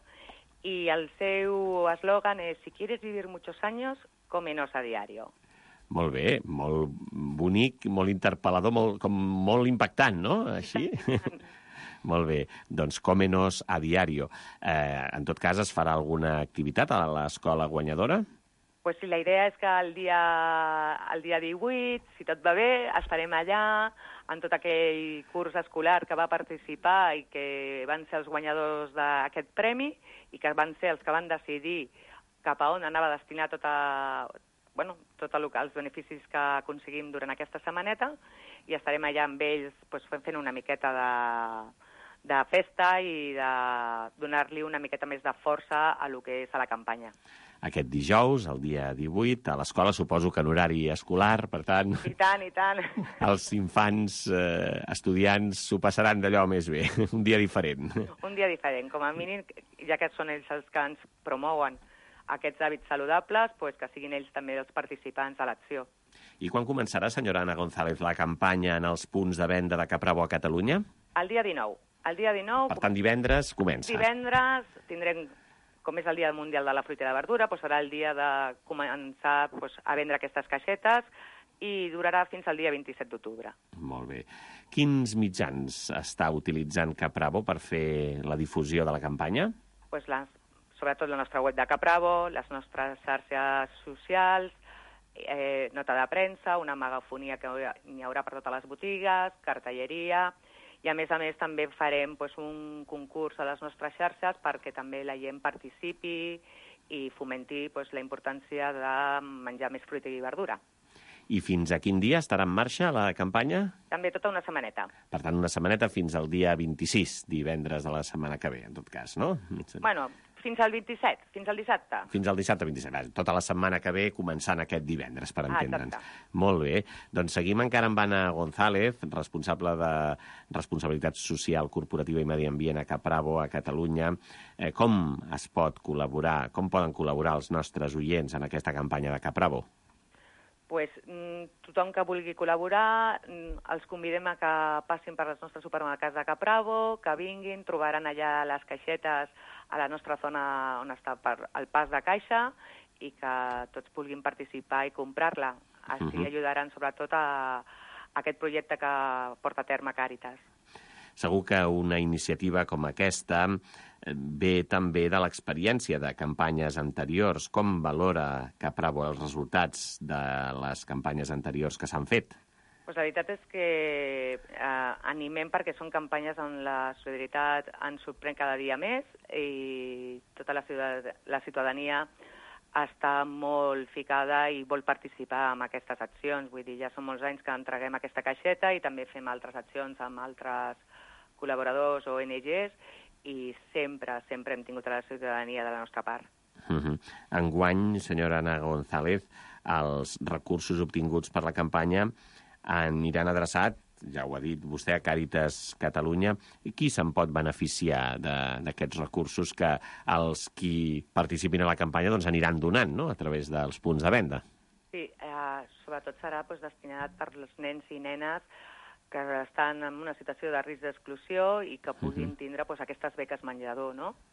i el seu eslògan és «Si quieres vivir muchos años, cómenos a diario». Molt bé, molt bonic, molt interpel·lador, molt, com molt impactant, no? Així? Molt bé, doncs cómenos a diario. Eh, en tot cas, es farà alguna activitat a l'escola guanyadora? Pues sí, la idea és que el dia, el dia divuit, si tot va bé, estarem allà en tot aquell curs escolar que va participar i que van ser els guanyadors d'aquest premi i que van ser els que van decidir cap a on anava destinat tota, bueno, tot el, els beneficis que aconseguim durant aquesta setmaneta, i estarem allà amb ells pues, fent una miqueta de, de festa i de donar-li una miqueta més de força a lo que és a la campanya. Aquest dijous, el dia divuit, a l'escola, suposo que en horari escolar, per tant... I tant, i tant. Els infants, eh, estudiants, s'ho passaran d'allò més bé. Un dia diferent. Un dia diferent. Com a mínim, ja que són ells els que ens promouen aquests hàbits saludables, pues que siguin ells també els participants a l'acció. I quan començarà, senyora Anna González, la campanya en els punts de venda de Caprabo a Catalunya? El dia dinou. El dia dinou... Per tant, divendres comença. Divendres tindrem, com és el Dia Mundial de la Fruita i la Verdura, doncs serà el dia de començar doncs, a vendre aquestes caixetes i durarà fins al dia vint-i-set d'octubre. Molt bé. Quins mitjans està utilitzant Caprabo per fer la difusió de la campanya? Pues les, sobretot la nostra web de Caprabo, les nostres xarxes socials, eh, nota de premsa, una megafonia que n'hi haurà per totes les botigues, cartelleria, i a més a més també farem pues, un concurs a les nostres xarxes perquè també la gent participi i fomenti pues, la importància de menjar més fruita i verdura. I fins a quin dia estarà en marxa la campanya? També tota una setmaneta. Per tant, una setmaneta fins al dia vint-i-sis, divendres de la setmana que ve, en tot cas, no? Bueno, fins al vint-i-set, fins al dissabte. Fins al dissabte vint-i-set, tota la setmana que ve, començant aquest divendres, per entendre'ns. Ah, molt bé. Doncs seguim encara amb Anna González, responsable de Responsabilitat Social Corporativa i Medi Ambient a Caprabo, a Catalunya. Eh, com es pot col·laborar, com poden col·laborar els nostres oients en aquesta campanya de Caprabo? Pues, tothom que vulgui col·laborar, els convidem a que passin per els nostres supermercats de Caprabo, que vinguin, trobaran allà les caixetes a la nostra zona on està per el pas de caixa i que tots vulguin participar i comprar-la. Així uh-huh. ajudaran sobretot a, a aquest projecte que porta a terme Càritas. Segur que una iniciativa com aquesta ve també de l'experiència de campanyes anteriors. Com valora Caprabo els resultats de les campanyes anteriors que s'han fet? Pues la veritat és que eh, animem perquè són campanyes on la solidaritat ens sorprèn cada dia més i tota la, ciutad la ciutadania està molt ficada i vol participar en aquestes accions. Vull dir, ja són molts anys que entreguem aquesta caixeta i també fem altres accions amb altres col·laboradors o O N Ges i sempre, sempre hem tingut a la ciutadania de la nostra part. Uh-huh. Enguany, senyora Anna González, els recursos obtinguts per la campanya aniran adreçats, ja ho ha dit vostè, a Càritas Catalunya. I qui se'n pot beneficiar d'aquests recursos que els qui participin a la campanya doncs, aniran donant, no?, a través dels punts de venda? Sí, eh, sobretot serà doncs, destinat per als nens i nenes que estan en una situació de risc d'exclusió i que puguin tindre doncs, aquestes beques menjador, no?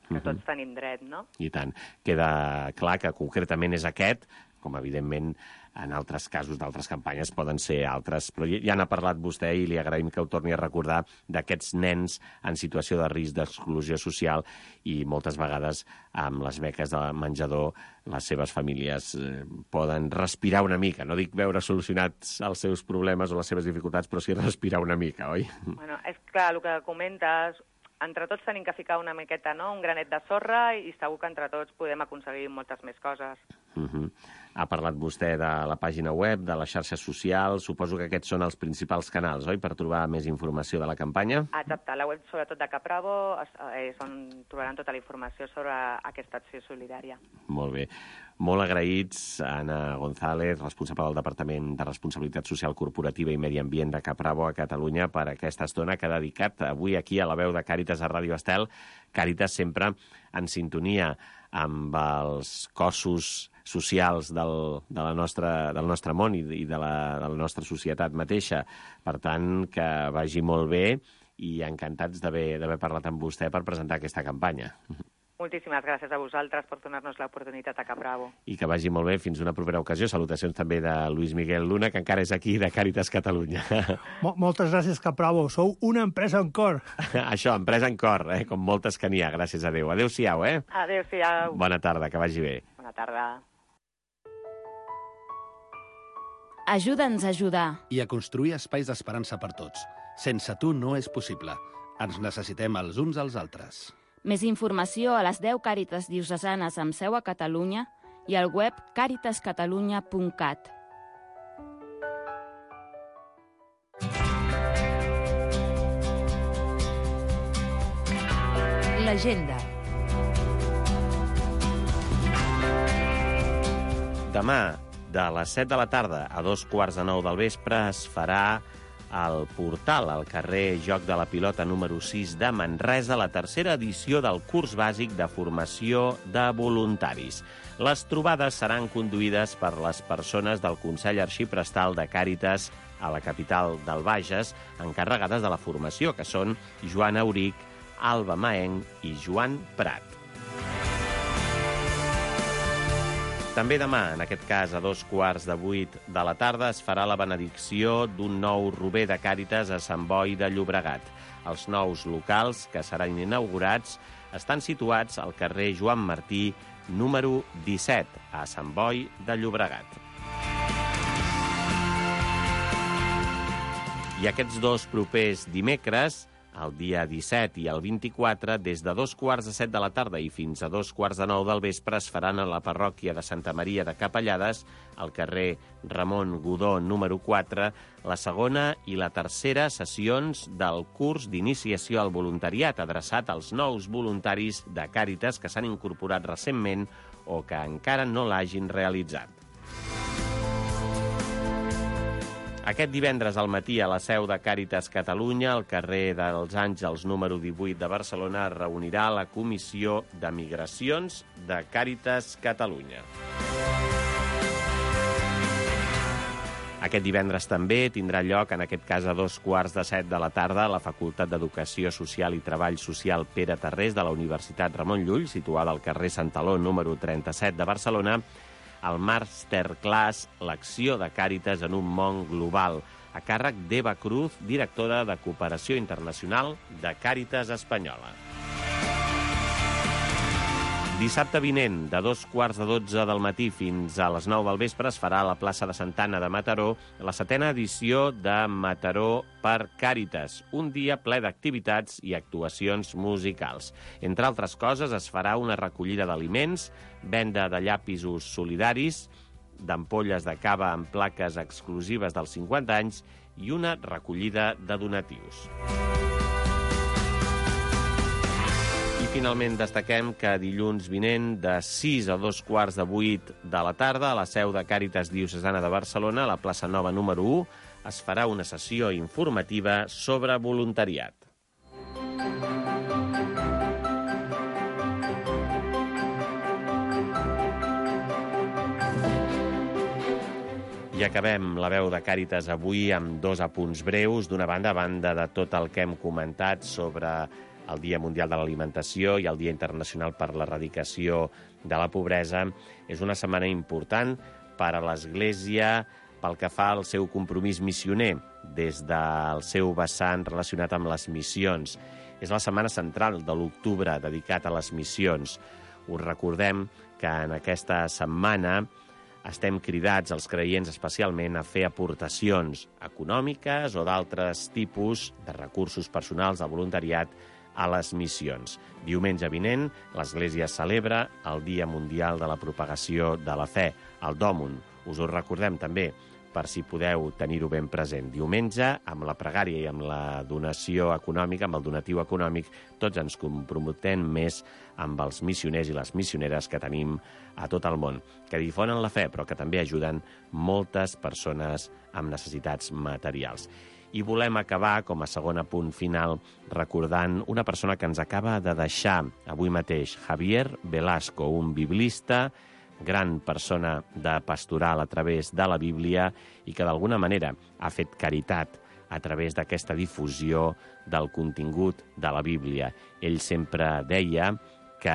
que Mhm. tots tenim dret, no? I tant. Queda clar que concretament és aquest, com evidentment en altres casos d'altres campanyes poden ser altres. Però ja n'ha parlat vostè i li agraïm que ho torni a recordar d'aquests nens en situació de risc d'exclusió social i moltes vegades amb les beques de menjador les seves famílies eh, poden respirar una mica. No dic veure solucionats els seus problemes o les seves dificultats, però sí respirar una mica, oi? Bueno, és clar, el que comentes, entre tots tenim que ficar una miqueta, no?, un granet de sorra i segur que entre tots podem aconseguir moltes més coses. Uh -huh. Ha parlat vostè de la pàgina web, de les xarxes socials. Suposo que aquests són els principals canals, oi?, per trobar més informació de la campanya. Exacte, la web sobretot de Capravo és on trobaran tota la informació sobre aquesta acció solidària. Molt bé. Molt agraïts a Anna González, responsable del Departament de Responsabilitat Social Corporativa i Medi Ambient de Capravo a Catalunya, per aquesta estona que ha dedicat avui aquí a la veu de Càritas a Ràdio Estel. Càritas sempre en sintonia amb els cossos socials del, de la nostra, del nostre món i, i de, la, de la nostra societat mateixa. Per tant, que vagi molt bé i encantats d'haver d'haver parlat amb vostè per presentar aquesta campanya. Moltíssimes gràcies a vosaltres per donar-nos l'oportunitat a Capravo. I que vagi molt bé fins una propera ocasió. Salutacions també de Luis Miguel Luna, que encara és aquí, de Càritas Catalunya. Mo moltes gràcies, Capravo. Sou una empresa en cor. Això, empresa en cor, eh? Com moltes que n'hi ha, gràcies a Déu. Adéu-siau, eh? Adéu-siau. Bona tarda, que vagi bé. Bona tarda. Ajuda'ns a ajudar. I a construir espais d'esperança per tots. Sense tu no és possible. Ens necessitem els uns als altres. Més informació a les deu Càritas diocesanes amb seu a Catalunya i al web càritas catalunya punt cat. L'agenda. Demà, de les set de la tarda a dos quarts de nou del vespre, es farà al Portal, al carrer Joc de la Pilota número sis de Manresa, la tercera edició del curs bàsic de formació de voluntaris. Les trobades seran conduïdes per les persones del Consell Arxiprestal de Càritas a la capital del Bages, encarregades de la formació, que són Joan Auric, Alba Maenc i Joan Prat. També demà, en aquest cas a dos quarts de vuit de la tarda, es farà la benedicció d'un nou rober de Càritas a Sant Boi de Llobregat. Els nous locals que seran inaugurats estan situats al carrer Joan Martí, número disset, a Sant Boi de Llobregat. I aquests dos propers dimecres, el dia disset i el vint-i-quatre, des de dos quarts de set de la tarda i fins a dos quarts de nou del vespre, es faran a la parròquia de Santa Maria de Capellades, al carrer Ramon Godó, número quatre, la segona i la tercera sessions del curs d'iniciació al voluntariat, adreçat als nous voluntaris de Càritas que s'han incorporat recentment o que encara no l'hagin realitzat. Aquest divendres al matí a la seu de Càritas Catalunya, al carrer dels Àngels número divuit de Barcelona, es reunirà la Comissió de Migracions de Càritas Catalunya. Aquest divendres també tindrà lloc, en aquest cas a dos quarts de set de la tarda, a la Facultat d'Educació Social i Treball Social Pere Tarrés de la Universitat Ramon Llull, situada al carrer Santaló número trenta-set de Barcelona, el Masterclass L'acció de Càritas en un món global, a càrrec d'Eva Cruz, directora de Cooperació Internacional de Càritas Espanyola. Dissabte vinent, de dos quarts de dotze del matí fins a les nou del vespre, es farà a la plaça de Santa Anna de Mataró la setena edició de Mataró per Càritas, un dia ple d'activitats i actuacions musicals. Entre altres coses, es farà una recollida d'aliments, venda de llapisos solidaris, d'ampolles de cava amb plaques exclusives dels cinquanta anys i una recollida de donatius. I finalment destaquem que dilluns vinent, de sis a dos quarts de vuit de la tarda, a la seu de Càritas Diocesana de Barcelona, a la plaça Nova número u, es farà una sessió informativa sobre voluntariat. I acabem la veu de Càritas avui amb dos apunts breus. D'una banda, a banda de tot el que hem comentat sobre el Dia Mundial de l'Alimentació i el Dia Internacional per l'Erradicació de la Pobresa, és una setmana important per a l'Església pel que fa al seu compromís missioner, des del seu vessant relacionat amb les missions. És la setmana central de l'octubre dedicat a les missions. Us recordem que en aquesta setmana estem cridats, els creients especialment, a fer aportacions econòmiques o d'altres tipus de recursos personals de voluntariat a les missions. Diumenge vinent, l'Església celebra el Dia Mundial de la Propagació de la Fe, el Dòmun. Us ho recordem també, per si podeu tenir-ho ben present. Diumenge, amb la pregària i amb la donació econòmica, amb el donatiu econòmic, tots ens comprometem més amb els missioners i les missioneres que tenim a tot el món, que difonen la fe, però que també ajuden moltes persones amb necessitats materials. I volem acabar, com a segon punt final, recordant una persona que ens acaba de deixar avui mateix, Javier Velasco, un biblista, gran persona de pastoral a través de la Bíblia i que d'alguna manera ha fet caritat a través d'aquesta difusió del contingut de la Bíblia. Ell sempre deia que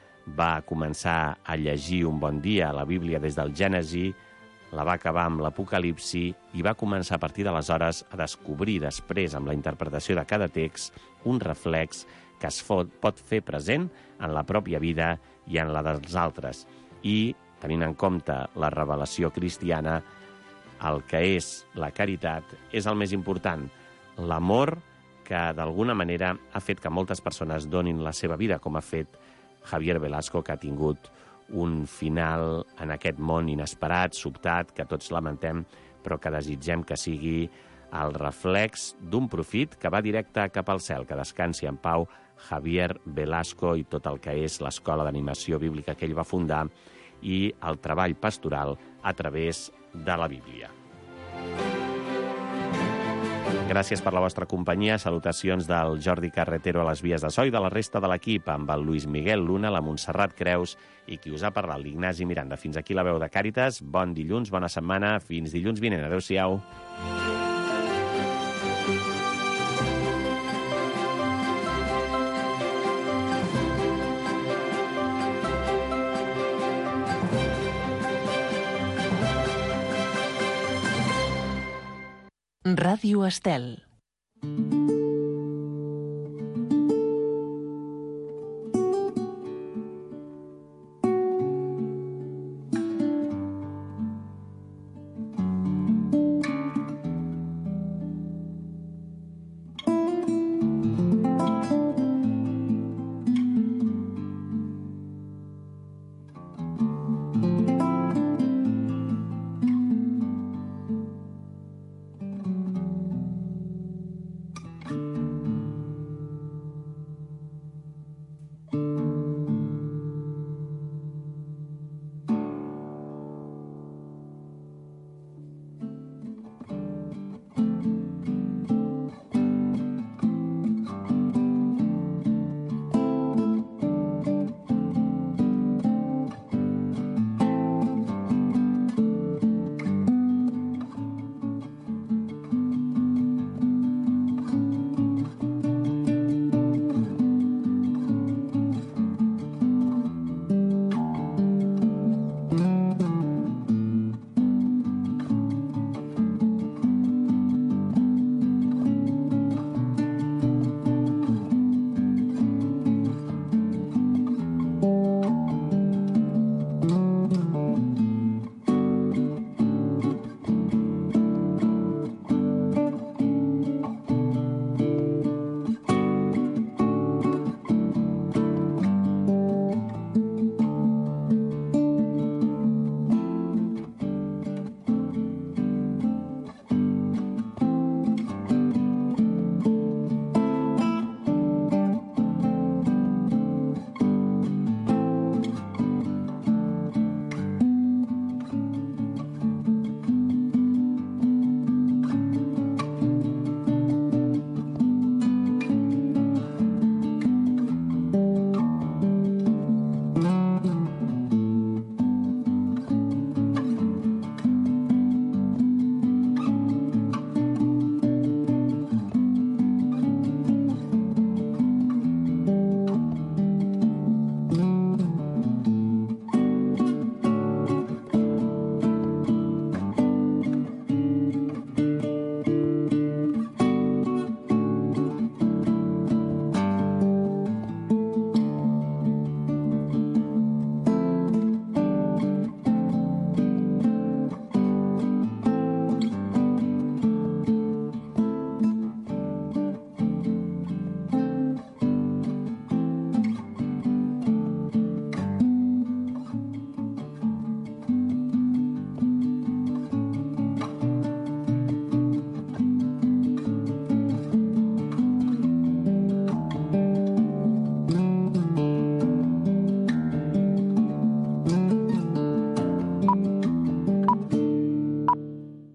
va començar a llegir un bon dia la Bíblia des del Gènesi, la va acabar amb l'Apocalipsi i va començar a partir d'aleshores a descobrir després, amb la interpretació de cada text, un reflex que es pot fer present en la pròpia vida i en la dels altres. I, tenint en compte la revelació cristiana, el que és la caritat és el més important. L'amor que, d'alguna manera, ha fet que moltes persones donin la seva vida, com ha fet Javier Velasco, que ha tingut un final en aquest món inesperat, sobtat, que tots lamentem, però que desitgem que sigui el reflex d'un profit que va directe cap al cel, que descansi en pau Javier Velasco i tot el que és l'escola d'animació bíblica que ell va fundar i el treball pastoral a través de la Bíblia. Gràcies per la vostra companyia. Salutacions del Jordi Carretero a les vies de so i de la resta de l'equip, amb el Luis Miguel Luna, la Montserrat Creus i qui us ha parlat, l'Ignasi Miranda. Fins aquí la veu de Càritas. Bon dilluns, bona setmana. Fins dilluns vinent. Adéu-siau. Ràdio Estel.